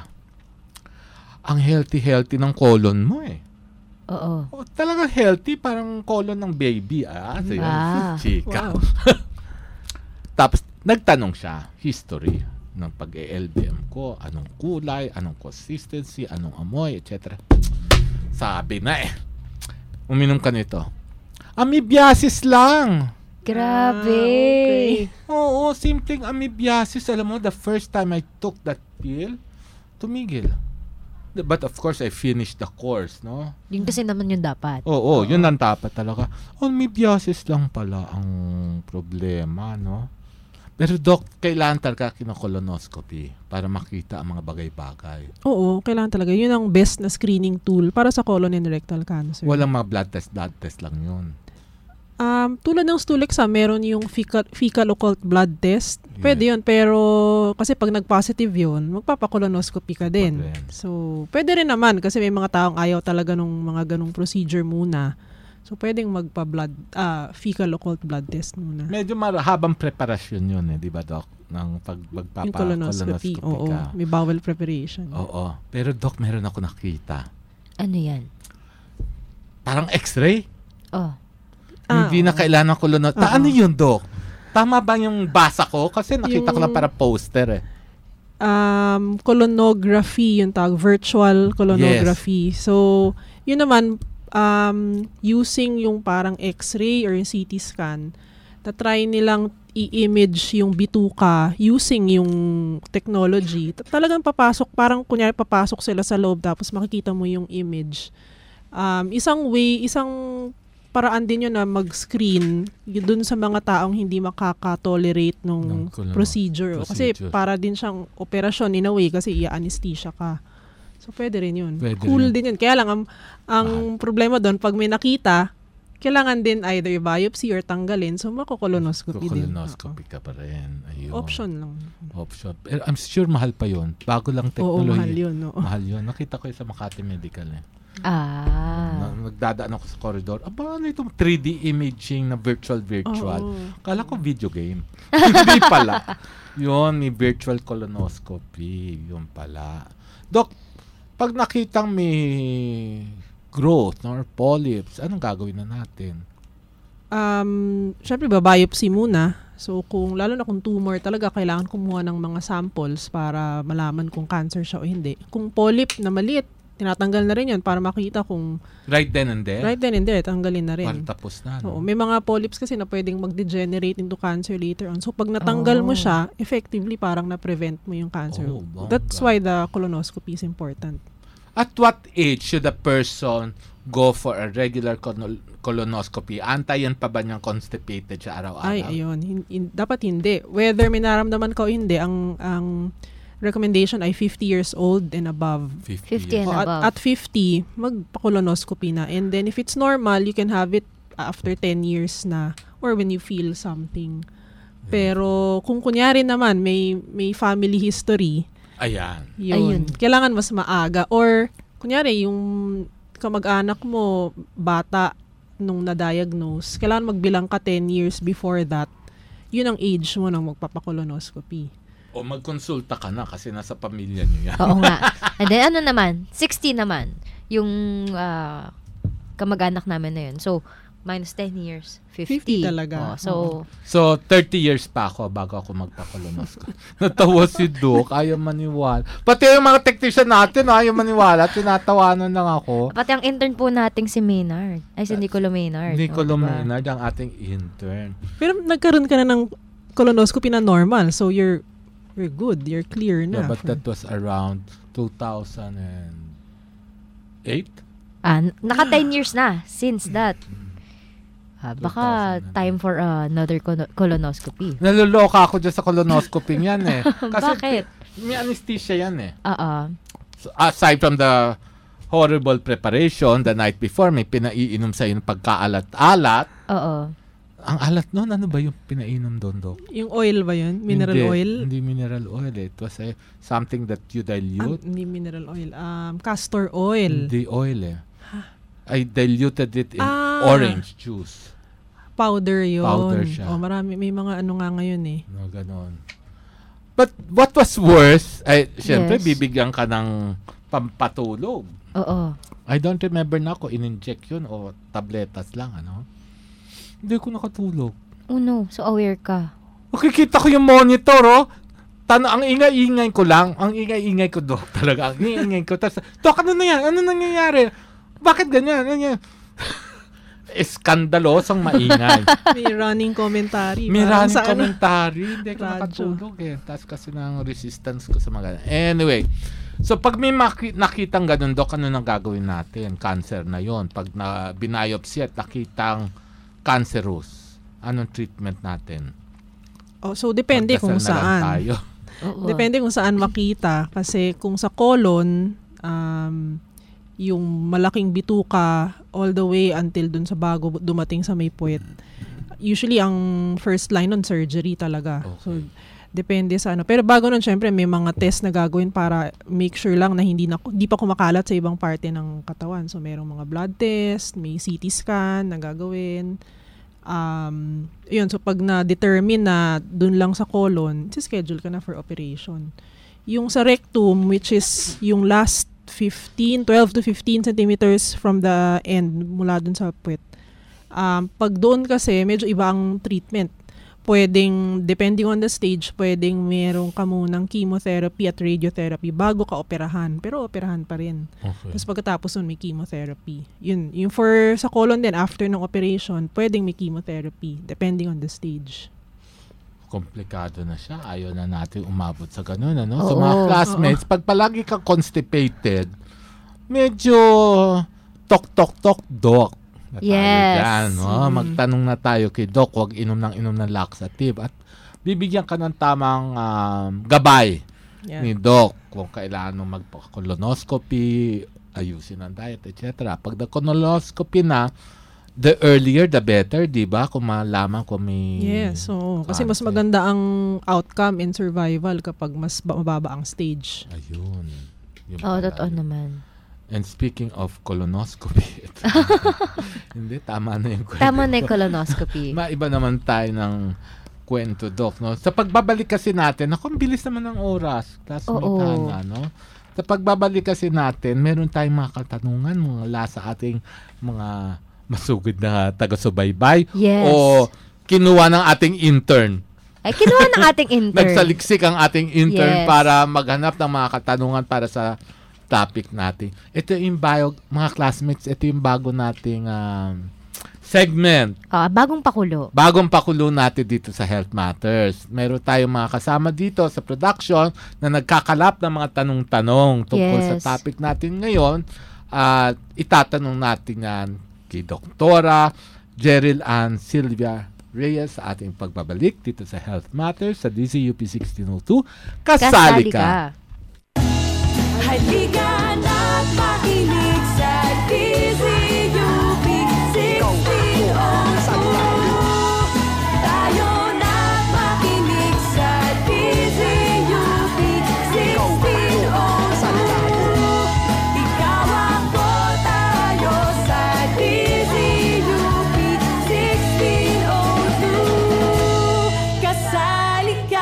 ang healthy-healthy ng colon mo eh. Oo. Oh, talaga healthy, parang colon ng baby. Ah, so yun, Ah. chika. Wow. Tapos, Nagtanong siya, history ng pag-L B M ko, anong kulay, anong consistency, anong amoy, et cetera. Sabi na eh, uminom ka nito. Amoebiasis lang. Grabe. Ah, okay. Oo, simpleng amoebiasis. Alam mo, the first time I took that pill, tumigil. But of course, I finished the course, no? Yun kasi naman yung dapat. Oo, yun ang dapat talaga. Amoebiasis lang pala ang problema, no? Pero doc, kailangan talaga kino-colonoscopy para makita ang mga bagay-bagay. Oo, kailangan talaga. Yun ang best na screening tool para sa colon and rectal cancer. Walang mga blood test, blood test lang yun. Um, tulad ng stool exam, meron yung fecal, fecal occult blood test. Pwede yun, pero kasi pag nag-positive yun, magpapakolonoscopy ka din. Pwede. So, pwede rin naman kasi may mga taong ayaw talaga nung mga ganung procedure muna. So, pwedeng magpa-blood, ah, fecal occult blood test muna. Medyo mahabang preparasyon yun eh, di ba doc? Ng pag Yung magpapa-colonoscopy colonoscopy, oo. ka. May bowel preparation. Oo. Pero doc, meron ako nakita. Ano yan? Parang x-ray. Oh. Ah, Hindi na oo. kailangan colonoscopy. Oo. Ano yun, doc? Tama ba yung basa ko? Kasi nakita ko Yung- lang para poster eh. Um, colonography, yung tawag, virtual colonography. So, yun naman, um, using yung parang x-ray or yung C T scan, na-try nilang i-image yung bituka using yung technology. Ta- Talagang papasok, parang kunyari papasok sila sa loob tapos makikita mo yung image. Um, isang way, isang paraan din yun na mag-screen y- dun sa mga taong hindi makaka-tolerate nung Ng colono- procedure. Kasi procedure. para din siyang operasyon in a way kasi i-anesthesia ka. So, pwede rin yun. Pwede cool rin. din yun. Kaya lang, ang, ang problema doon, pag may nakita, kailangan din either biopsy or tanggalin. So, makokolonoscopy din. Colonoscopy ka pa rin. Ayun. Oo. Option lang. Option. Pero I'm sure mahal pa yun. Bago lang Oo, technology. mahal yun. Oo. Mahal yun. Nakita ko yun sa Makati Medical eh. Ah. Na, nagdadaan ako sa corridor. Aba, ano itong three D imaging na virtual virtual? Oo. Kala ko video game. Hindi pala. Yun, may virtual colonoscopy. Yun pala. Dok, pag nakitang may growth no, or polyps, anong gagawin na natin? Um, syempre, biopsy muna. So, kung lalo na kung tumor, talaga kailangan kumuha ng mga samples para malaman kung cancer siya o hindi. Kung polyp na maliit, tinatanggal na rin yun para makita kung Right then and there? right then and there, tanggalin na rin. Para tapos na. Oo, No? may mga polyps kasi na pwedeng mag-degenerate into cancer later on. So, pag natanggal mo Oh. siya, effectively parang na-prevent mo yung cancer. Oh, bongga. That's why the colonoscopy is important. At what age should a person go for a regular colon- colonoscopy? Antayan pa ba niyang constipated siya araw-araw? Ay, ayun. Hin- hin- dapat hindi. Whether may naramdaman ka o hindi, ang ang recommendation ay fifty years old and above. fifty and O, above. at, at fifty, magpa-colonoscopy na. And then if it's normal, you can have it after ten years na or when you feel something. Pero kung kunyari naman may may family history, Ayan. yun, Ayun. kailangan mas maaga. Or kunyari yung kamag-anak mo bata nung na-diagnose, kailangan magbilang ka ten years before that. Yun ang age mo nang magpapakolonoscopy. O magkonsulta ka na kasi nasa pamilya niyo yan. Oo nga. And then ano naman, sixty naman yung ah, kamag-anak namin na yun. So, minus ten years, fifty. fifty talaga. Oh, so, So, thirty years pa ako bago ako magpa-colonoscopy. Natawa si Doc, ayaw maniwala. Pati yung mga technician natin, ayaw maniwala. Tinatawanan lang ako. pati ang intern po nating si Maynard. Ay, si Nicolo Maynard. Nicolo Oh, diba? Maynard, ang ating intern. Pero nagkaroon ka na ng colonoscopy na normal. So you're you're good. You're clear na. Yeah, but that was around two thousand eight? Ah, n- naka ten years na since that. Ah, baka time for uh, another colo- colonoscopy. Naluloka ako dyan sa colonoscopy yan eh. Kasi Bakit? may anesthesia yan eh. Oo. So, aside from the horrible preparation the night before, may pinaiinom sa ng pagkaalat-alat. Oo. Ang alat nun, ano ba yung pinainom doon, Doc? Yung oil ba yun? Mineral hindi, oil? Hindi mineral oil eh. It was eh, something that you Ah, dilute. hindi mineral oil. Um, castor oil. Hindi oil eh. I diluted it in Ah. orange juice. Powder yun. Powder siya. Oh, marami. May mga ano nga ngayon eh. No, ganon. But what was worse, ay, syempre, Yes. bibigyan ka ng pampatulog. Oo. I don't remember na ako, in-inject yun o tabletas lang, ano? Hindi ko nakatulog. Oh no, so aware ka. Makikita ko yung monitor, oh. Tano, ang ingay-ingay ko lang. Ang ingay-ingay ko, Dok. Talaga, ang ingay-ingay ko. Tapos, Dok, ano na yan? Ano nangyayari? Bakit ganyan? Ano yan? Eskandalosang maingay. May running commentary. May Parang running sa ano, commentary. Hindi ko radyo. nakatulog eh. Tapos kasi ng resistance ko sa mga... Anyway, so pag may maki- nakitang ganun, Dok, ano nang gagawin natin? Cancer na yon. Pag na, binayopsy at nakitang cancerous, anong treatment natin? Oh, so depende Magdasal kung na lang saan. tayo. Depende kung saan makita. Kasi kung sa colon, um, yung malaking bituka all the way until dun sa bago dumating sa may puwet. Usually, ang first line on surgery talaga. Okay. So, depende sa ano. Pero bago nun, syempre, may mga test na gagawin para make sure lang na hindi, na, hindi pa kumakalat sa ibang parte ng katawan. So, merong mga blood test, may C T scan na gagawin. Um, yun, so pag na-determine na dun lang sa colon, schedule ka na for operation. Yung sa rectum, which is yung last fifteen, twelve to fifteen centimeters from the end mula dun sa puwet. Um, pag doon kasi, medyo iba ang treatment. Pwedeng, depending on the stage, pwedeng meron ka munang chemotherapy at radiotherapy bago ka operahan. Pero operahan pa rin. Okay. Tapos pagkatapos nun, may chemotherapy. Yun, yung for sa colon din, after ng operation, pwedeng may chemotherapy, depending on the stage. Komplikado na siya. Ayaw na natin umabot sa ganun. Ano? Oo. So mga classmates, pag palagi ka constipated, medyo tok-tok-tok, Doc. Na tayo Yes. dyan, no? Mm. Magtanong na tayo kay Doc, huwag inom ng inom ng laxative. At bibigyan ka ng tamang um, gabay Yeah. ni Doc kung kailangan mo magpa-colonoscopy, ayusin ang diet, et cetera. Pag na-colonoscopy na, the earlier the better, di ba? Kung malaman kung may... Yes, so kasi mas cancer. maganda ang outcome and survival kapag mas ba- mababa ang stage. Ayun. Yun Oo, pala totoo yun. naman. And speaking of colonoscopy, hindi, tama na yung kwento. Tama na yung colonoscopy. Maiba naman tayo ng kwento, Doc. No? Sa pagbabalik kasi natin, ako, ang bilis naman ng oras. Classmate Oo. Hana, no? Sa pagbabalik kasi natin, meron tayong mga katanungan mula sa ating mga masugid na taga-subaybay Yes. o kinuha ng ating intern. Ay, kinuha ng ating intern. Nagsaliksik ang ating intern Yes. para maghanap ng mga katanungan para sa topic natin. Ito yung bio, mga classmates, ito yung bago nating um, segment. Ah, bagong pakulo. Bagong pakulo natin dito sa Health Matters. Meron tayong mga kasama dito sa production na nagkakalap ng mga tanong-tanong tungkol Yes. sa topic natin ngayon. At itatanong natin yan kay Doktora Jeryl Ann Sylvia Reyes sa ating pagbabalik dito sa Health Matters sa D Z U P sixteen oh two. Kasali ka! Halika na't makinig sa D Z U P sixteen oh two. Tayo na't makinig sa D Z U P sixteen oh two. Ikaw ako, tayo sa D Z U P sixteen oh two. Kasali ka!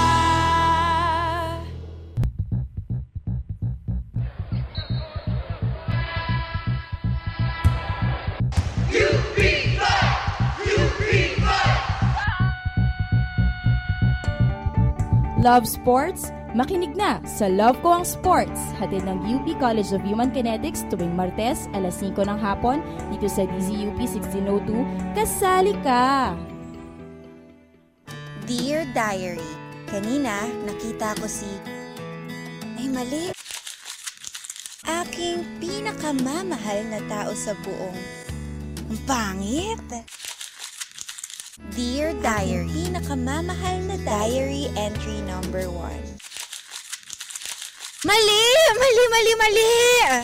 Love sports? Makinig na sa Love Ko Ang Sports, hatid ng U P College of Human Kinetics tuwing Martes, alas singko ng hapon, dito sa D Z U P sixteen oh two. Kasali ka! Dear Diary, kanina nakita ko si... Ay, mali. Aking pinakamamahal na tao sa buong... Ang pangit! Dear Diary, pinakamamahal na diary entry number one. Mali! Mali, mali, mali!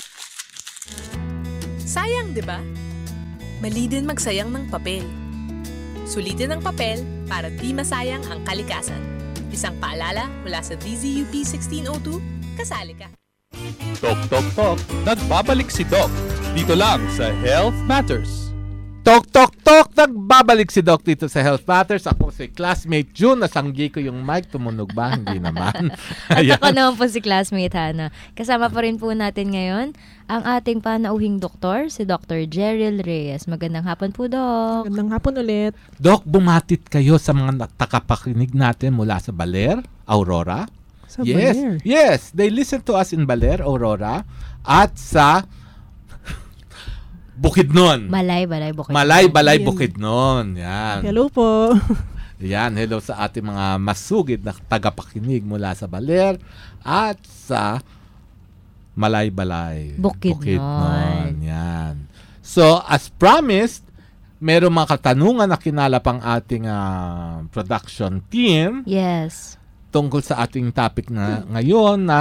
Sayang, di ba? Mali din magsayang ng papel. Sulitin ang papel para di masayang ang kalikasan. Isang paalala mula sa D Z U P sixteen oh two, kasali ka. Tok Tok Tok, nagbabalik si Doc. Dito lang sa Health Matters. Tok Tok Tok, nagbabalik si Doc dito sa Health Matters. Ako si classmate June. Nasanggi ko yung mic. Tumunog ba? Hindi naman. At ako naman po si classmate Hana. Kasama pa rin po natin ngayon ang ating panauhing doktor, si Doctor Jerrel Reyes. Magandang hapon po, Doc. Magandang hapon ulit. Doc, bumatit kayo sa mga takapakinig natin mula sa Baler, Aurora. Sa yes, Baler? yes. They listen to us in Baler, Aurora. At sa Bukidnon. Malay, Balay, Bukidnon. Malay, Balay, Bukidnon. Yan. Hello po. Yan, hello sa ating mga masugid na tagapakinig mula sa Baler at sa Malay, Balay, Bukidnon. Bukidnon. Yan. So, as promised, meron mga katanungan na kinalap ang ating uh, production team. Yes. Tungkol sa ating topic na ngayon na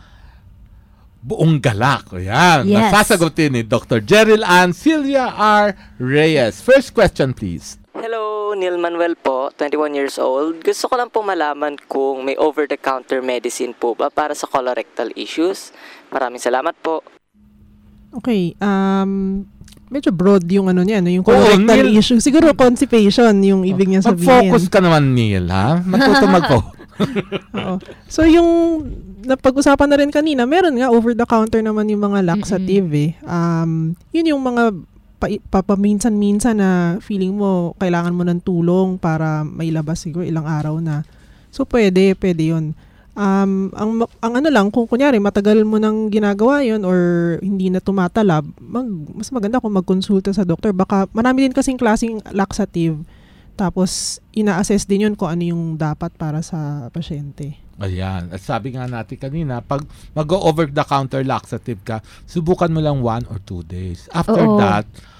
buong galak. Yan. Yes. Nasasagutin ni Doctor Jerrel Ann Sylvia R. Reyes. First question, please. Hello, Neil Manuel po, twenty-one years old. Gusto ko lang po malaman kung may over-the-counter medicine po ba para sa colorectal issues. Maraming salamat po. Okay, um, medyo broad yung ano niya, no? Yung colorectal Neil, issue. Siguro constipation yung ibig niya sabihin. Mag-focus ka naman, Neil, ha? Matuto mag-focus. Oo. So yung napag-usapan na rin kanina, meron nga over-the-counter naman yung mga laxative eh. Um, yun yung mga pa- papaminsan-minsan na feeling mo kailangan mo ng tulong para mailabas siguro ilang araw na. So pwede, pwede yun. Um, ang, ang ano lang, kung kunyari matagal mo nang ginagawa yun or hindi na tumatalab, mag, mas maganda kung magkonsulta sa doktor. Baka marami din kasing klaseng laxative. Tapos, ina-assess din yun kung ano yung dapat para sa pasyente. Ayan. At sabi nga natin kanina, pag mag-over-the-counter laxative ka, subukan mo lang one or two days. After Oo. that,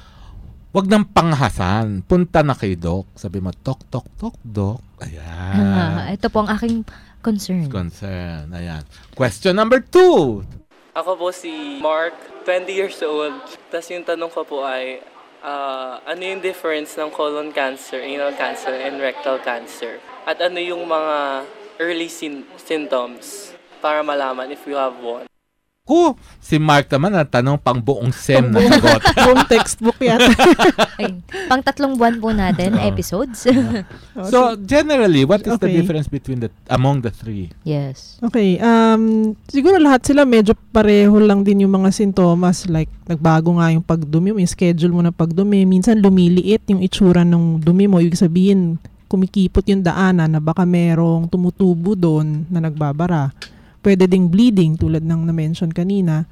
wag nang panghasan. Punta na kay Doc. Sabi mo, tok, tok, tok, Doc. Ayan. Ah, ito po ang aking concern. Concern. Ayan. Question number two. Ako po si Mark, twenty years old. Tapos yung tanong ko po ay, uh, ano yung difference ng colon cancer, anal cancer, and rectal cancer? At ano yung mga early sin- symptoms para malaman if you have one? Ko, si Mark naman na tanong pang buong sem na sagot. Buong textbook yan. Ay, pang tatlong buwan po natin, Oo. episodes. So, generally, what is the Okay. difference between the among the three? Yes. Okay, um, siguro lahat sila medyo pareho lang din yung mga sintomas, like nagbago nga yung pagdumi mo, yung schedule mo na pagdumi, minsan lumiliit yung itsura ng dumi mo, ibig sabihin kumikipot yung daanan na baka merong tumutubo doon na nagbabara. Pwede ding bleeding tulad ng na-mention kanina,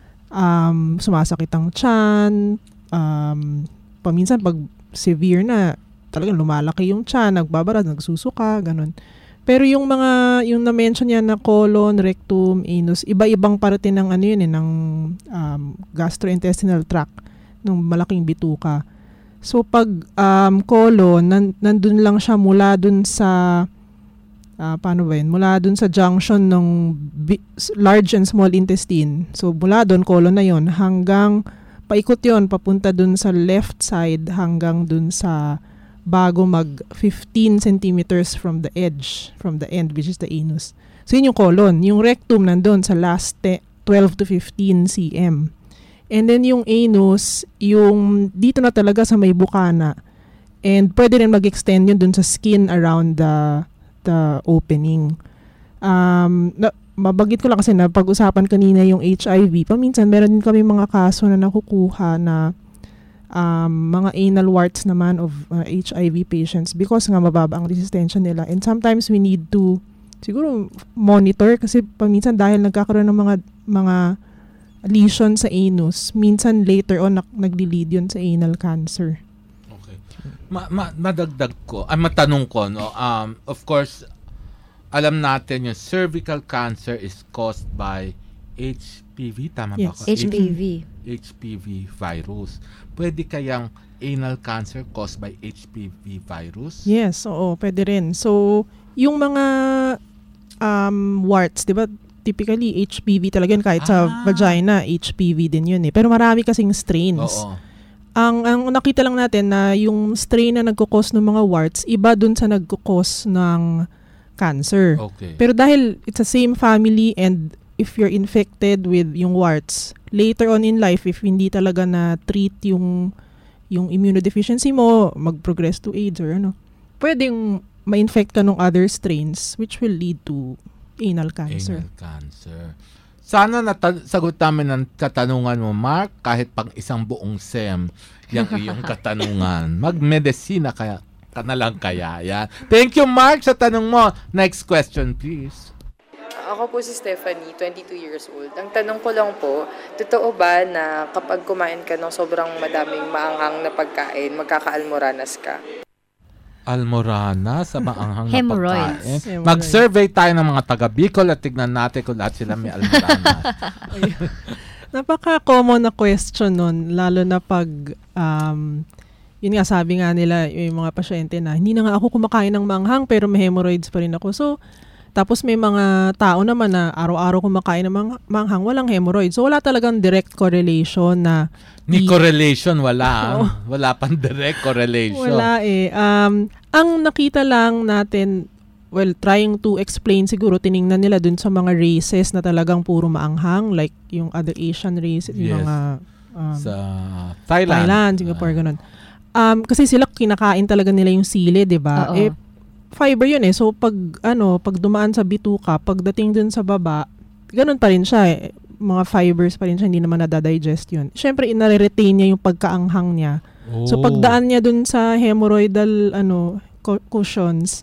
um, sumasakit ang tiyan, um, paminsan pag severe na, talagang lumalaki yung tiyan, nagbabara, nagsusuka, ganun. Pero yung mga, yung na-mention yan na colon, rectum, anus, iba-ibang parte ng ano yun eh, ng um, gastrointestinal tract, ng malaking bituka. So pag um, colon, nan, nandun lang siya mula dun sa, uh, paano ba yun? Mula dun sa junction ng bi- large and small intestine. So mula dun, colon na yon hanggang, paikot yon papunta dun sa left side hanggang dun sa bago mag fifteen centimeters from the edge, from the end, which is the anus. So yun yung colon. Yung rectum nandun sa last te- twelve to fifteen centimeters. And then yung anus, yung dito na talaga sa may bukana. And pwede rin mag-extend yun dun sa skin around the the opening. Um, na, mabagit ko lang kasi na pag-usapan kanina yung H I V. Paminsan meron din kami mga kaso na nakukuha na um, mga anal warts naman of uh, H I V patients because nga mababa ang resistensya nila. And sometimes we need to siguro monitor kasi paminsan dahil nagkakaroon ng mga mga lesion sa anus, minsan later on nak- nagli-lead yun sa anal cancer. Okay. Ma- ma- madagdag ko, ay matanong ko, no? Um, of course, alam natin yung cervical cancer is caused by H P V, tama Yes. ba? H P V. H P V virus. Pwede kayang anal cancer caused by H P V virus? Yes, oo, pwede rin. So, yung mga um, warts, di ba, typically H P V talaga yun, kahit sa Ah. vagina, H P V din yun eh. Pero marami kasing strains. Oo. Ang, ang nakita lang natin na yung strain na nagkukos ng mga warts, iba dun sa nagkukos ng cancer. Okay. Pero dahil it's the same family and if you're infected with yung warts, later on in life, if hindi talaga na-treat yung yung immunodeficiency mo mag-progress to AIDS or ano, pwedeng ma-infect ka ng other strains which will lead to anal cancer. Anal cancer. Sana nasagot namin ang katanungan mo, Mark, kahit pang isang buong SEM yung iyong katanungan. Magmedisina kaya ka na lang kaya. Yan. Thank you, Mark, sa tanong mo. Next question, please. Ako po si Stephanie, twenty-two years old. Ang tanong ko lang po, totoo ba na kapag kumain ka ng sobrang madaming maanghang na pagkain, magkakaalmoranas ka? Almorana sa maanghang na Hemorrhoids. pagkain. Hemorrhoids. Mag-survey tayo ng mga taga Bicol at tignan natin kung lahat sila may almorana. Napaka-common na question nun, lalo na pag, um, yun nga, sabi nga nila, yung mga pasyente na, hindi na nga ako kumakain ng manghang pero may hemorrhoids pa rin ako. So, tapos may mga tao naman na araw-araw kumakain ng mang- manghang, walang hemorrhoids. So, wala talagang direct correlation na... Ni i- correlation, wala. Oo. Wala pang direct correlation. Wala eh. Um, ang nakita lang natin, well, trying to explain siguro, tiningnan nila dun sa mga races na talagang puro maanghang, like yung other Asian races, yung Yes. mga um, Sa Thailand. Thailand, Singapore, ganun. Um, kasi sila kinakain talaga nila yung sili, di ba? Oo. Eh, fiber yun eh. So, pag, ano, pag dumaan sa bituka, pagdating dun sa baba, ganun pa rin siya eh. Mga fibers pa rin siya, hindi naman nadadigest yun. Siyempre, inare-retain niya yung pagkaanghang niya. Oh. So, pagdaan niya dun sa hemorrhoidal, ano, cu- cushions,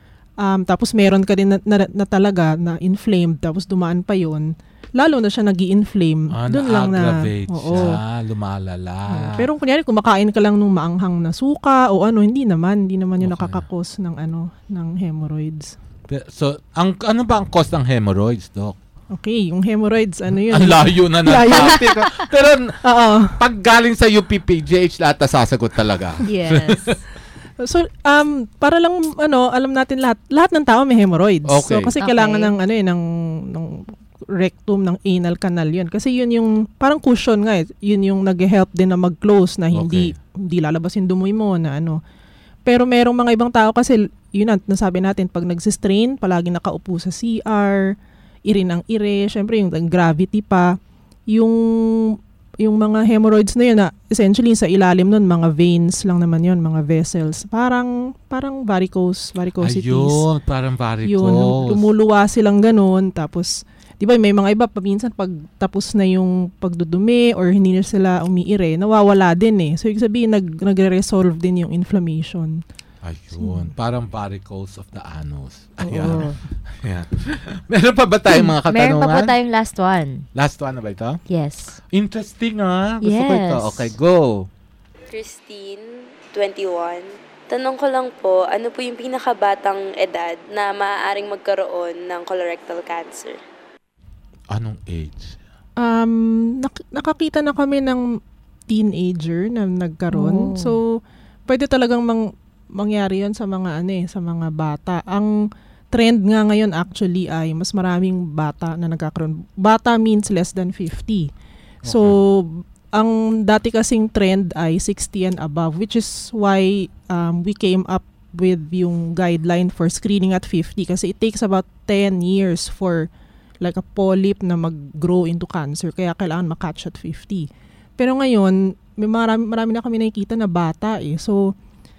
um, tapos meron ka din na, na, na talaga na inflamed, tapos dumaan pa yun, lalo na siya nag-i-inflame. Ah, Doon lang na, na-aggravate oo. siya, lumalala. Pero kung kunyari, kumakain ka lang ng maanghang na suka o ano, hindi naman. Hindi naman yung nakakakos ng, ano, ng hemorrhoids. Pe- So, ang ano ba ang cause ng hemorrhoids, Doc? Okay, yung hemorrhoids, ano yun? Ang layo na ng Layo na. topic. Pero Oo. pag galing sa U P P G H, lahat na sasagot talaga. Yes. So, um, para lang, ano, alam natin lahat, lahat ng tao may hemorrhoids. Okay. So, kasi Okay. kailangan ng, ano yun, ng, ng rectum, ng anal canal yun. Kasi yun yung, parang cushion nga eh. Yun yung nag-help din na mag-close na hindi, hindi lalabas yung dumi mo na ano. Pero merong mga ibang tao kasi, yun ang nasabi natin, pag nagsistrain, palagi nakaupo sa C R, iri ng ire, syempre yung gravity pa, yung yung mga hemorrhoids na yun, na essentially sa ilalim nun, mga veins lang naman yun, mga vessels. Parang, parang varicose, varicosities. Ayun, parang varicose. Yun, lumuluwa silang ganun. Tapos, di ba may mga iba, paminsan pag tapos na yung pagdudumi or hindi na sila umiire, nawawala din eh. So, ibig sabihin, nag, nagre-resolve din yung inflammation. Ayun, parang varicose of the anus. Oo. Ayan. Ayan. Meron pa ba tayong mga katanungan? Meron pa po tayong last one. Last one na ba ito? Yes. Interesting ah. Gusto ko Yes. ito. Okay, go. Christine, twenty-one. Tanong ko lang po, ano po yung pinakabatang edad na maaaring magkaroon ng colorectal cancer? Anong age? Um, nak- nakakita na kami ng teenager na nagkaroon. Oh. So, pwede talagang mang- mangyari yon sa mga ano eh, sa mga bata. Ang trend nga ngayon actually ay mas maraming bata na nagkakaroon. Bata means less than fifty. So, ang dati kasing trend ay sixty and above, which is why um, we came up with yung guideline for screening at fifty kasi it takes about ten years for like a polyp na mag-grow into cancer. Kaya kailangan makatch at fifty. Pero ngayon, may marami, marami na kami nakikita na bata eh. So,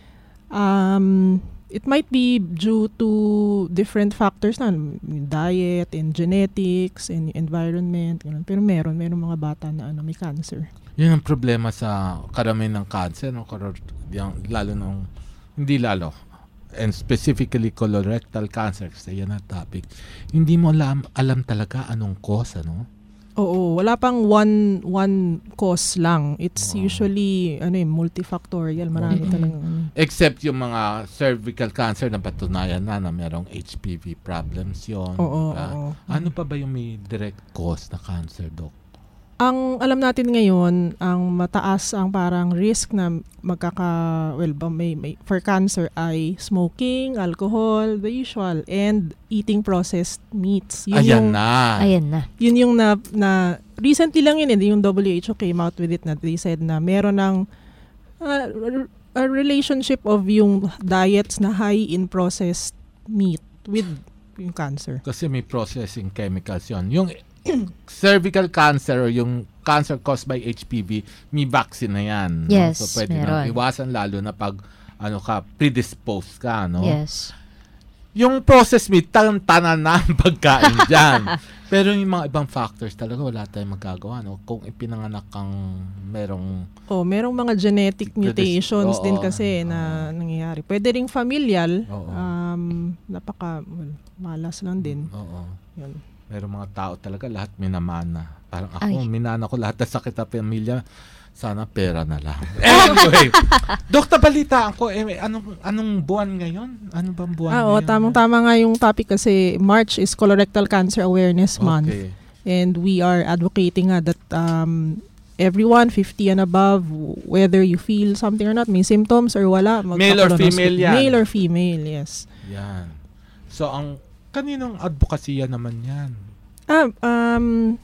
um, it might be due to different factors na, diet and genetics and environment. Ganun. Pero meron, meron mga bata na ano, may cancer. Yun ang problema sa karamihan ng cancer, no? Color, yung, lalo nung, hindi lalo, and specifically colorectal cancer, kasi yan ang topic. Hindi mo alam, alam talaga anong cause, ano? Oo, wala pang one one cause lang. It's usually ano eh, multifactorial, marami talaga. ano. Except yung mga cervical cancer na patunayan na na merong H P V problems yon. Oo, diba? oo. Ano pa ba yung may direct cause na cancer, Doc? Ang alam natin ngayon, ang mataas ang parang risk na magkaka, well, ba, may, may, for cancer ay smoking, alcohol, the usual, and eating processed meats. Yun Ayan yung, na. Ayan na. Yun yung na, na, recently lang yun, eh, yung W H O came out with it na they said na meron ng uh, a relationship of yung diets na high in processed meat with yung cancer. Kasi may processing chemicals yon. Yung cervical cancer or yung cancer caused by H P V, may vaccine na yan. Yes, no? So, pwede meron. nang iwasan lalo na pag ano ka, predisposed ka, no? Yes. Yung process meat, tanan na ang pagkain dyan. Pero yung mga ibang factors talaga, wala tayong magagawa, no? Kung ipinanganak kang merong... Oh, merong mga genetic mutations Oo. din kasi na nangyayari. Pwede ring familial. Oo. Um, napaka, well, malas lang din. Oo. Yun. Merong mga tao talaga, lahat minamana. Parang ako, Ay. minana ko lahat ng sakit na pamilya. Sana pera na lang. Anyway, Doktor, balitaan ko, eh, anong, anong buwan ngayon? Ano bang buwan Ah, oh, ngayon? tamang-tama nga yung topic kasi March is Colorectal Cancer Awareness Month. Okay. And we are advocating nga that um, everyone fifty and above, whether you feel something or not, may symptoms or wala. Male or female yan? Male or female, yes. Yan. So, ang kaninong advokasya naman yan? Ah, um,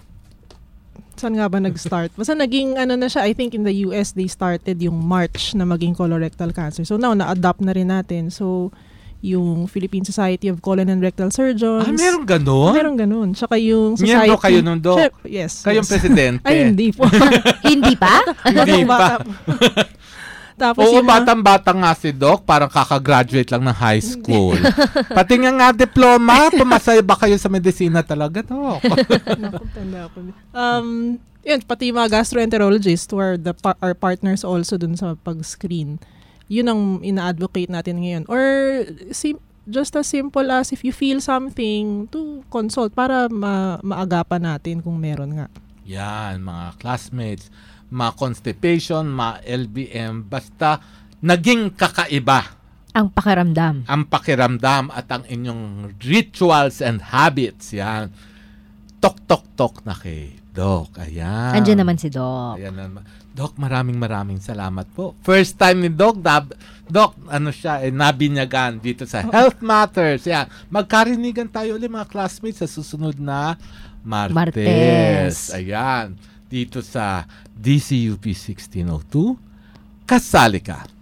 saan nga ba nag-start? Basta naging ano na siya, I think in the U S they started yung March na maging colorectal cancer. So now na-adopt na rin natin. So yung Philippine Society of Colon and Rectal Surgeons. Ah, meron ganun? Meron ganun. Tsaka yung society. Miyembro kayo nun, Dok? Siyempre, yes. Kayong yes. presidente? Ay, hindi po. Hindi pa? Hindi pa. Tapos Oo, yung mga- batang-bata nga si Doc, parang kakagraduate lang ng high school. Pati nga nga diploma, pumasaya ba kayo sa medisina talaga, Doc? Naku, tanda ako. Um, yun, pati yung mga gastroenterologists who are the pa- our partners also dun sa pag-screen. Yun ang ina-advocate natin ngayon. Or sim- just as simple as if you feel something, to consult para ma- maagapan natin kung meron nga. Yan, mga classmates, mga constipation, mga L B M, basta naging kakaiba Ang pakiramdam. ang pakiramdam at ang inyong rituals and habits. Yan. Tok-tok-tok na kay Doc. Ayan. Andiyan naman si Doc. Ayan naman. Doc, maraming maraming salamat po. First time ni Doc, dab, Doc, ano siya, eh, nabinyagan dito sa Health Matters. Yan. Magkarinigan tayo ulit mga classmates sa susunod na Martes. Martes. Ayan. Dito sa D C U P sixteen oh two. Kasali ka.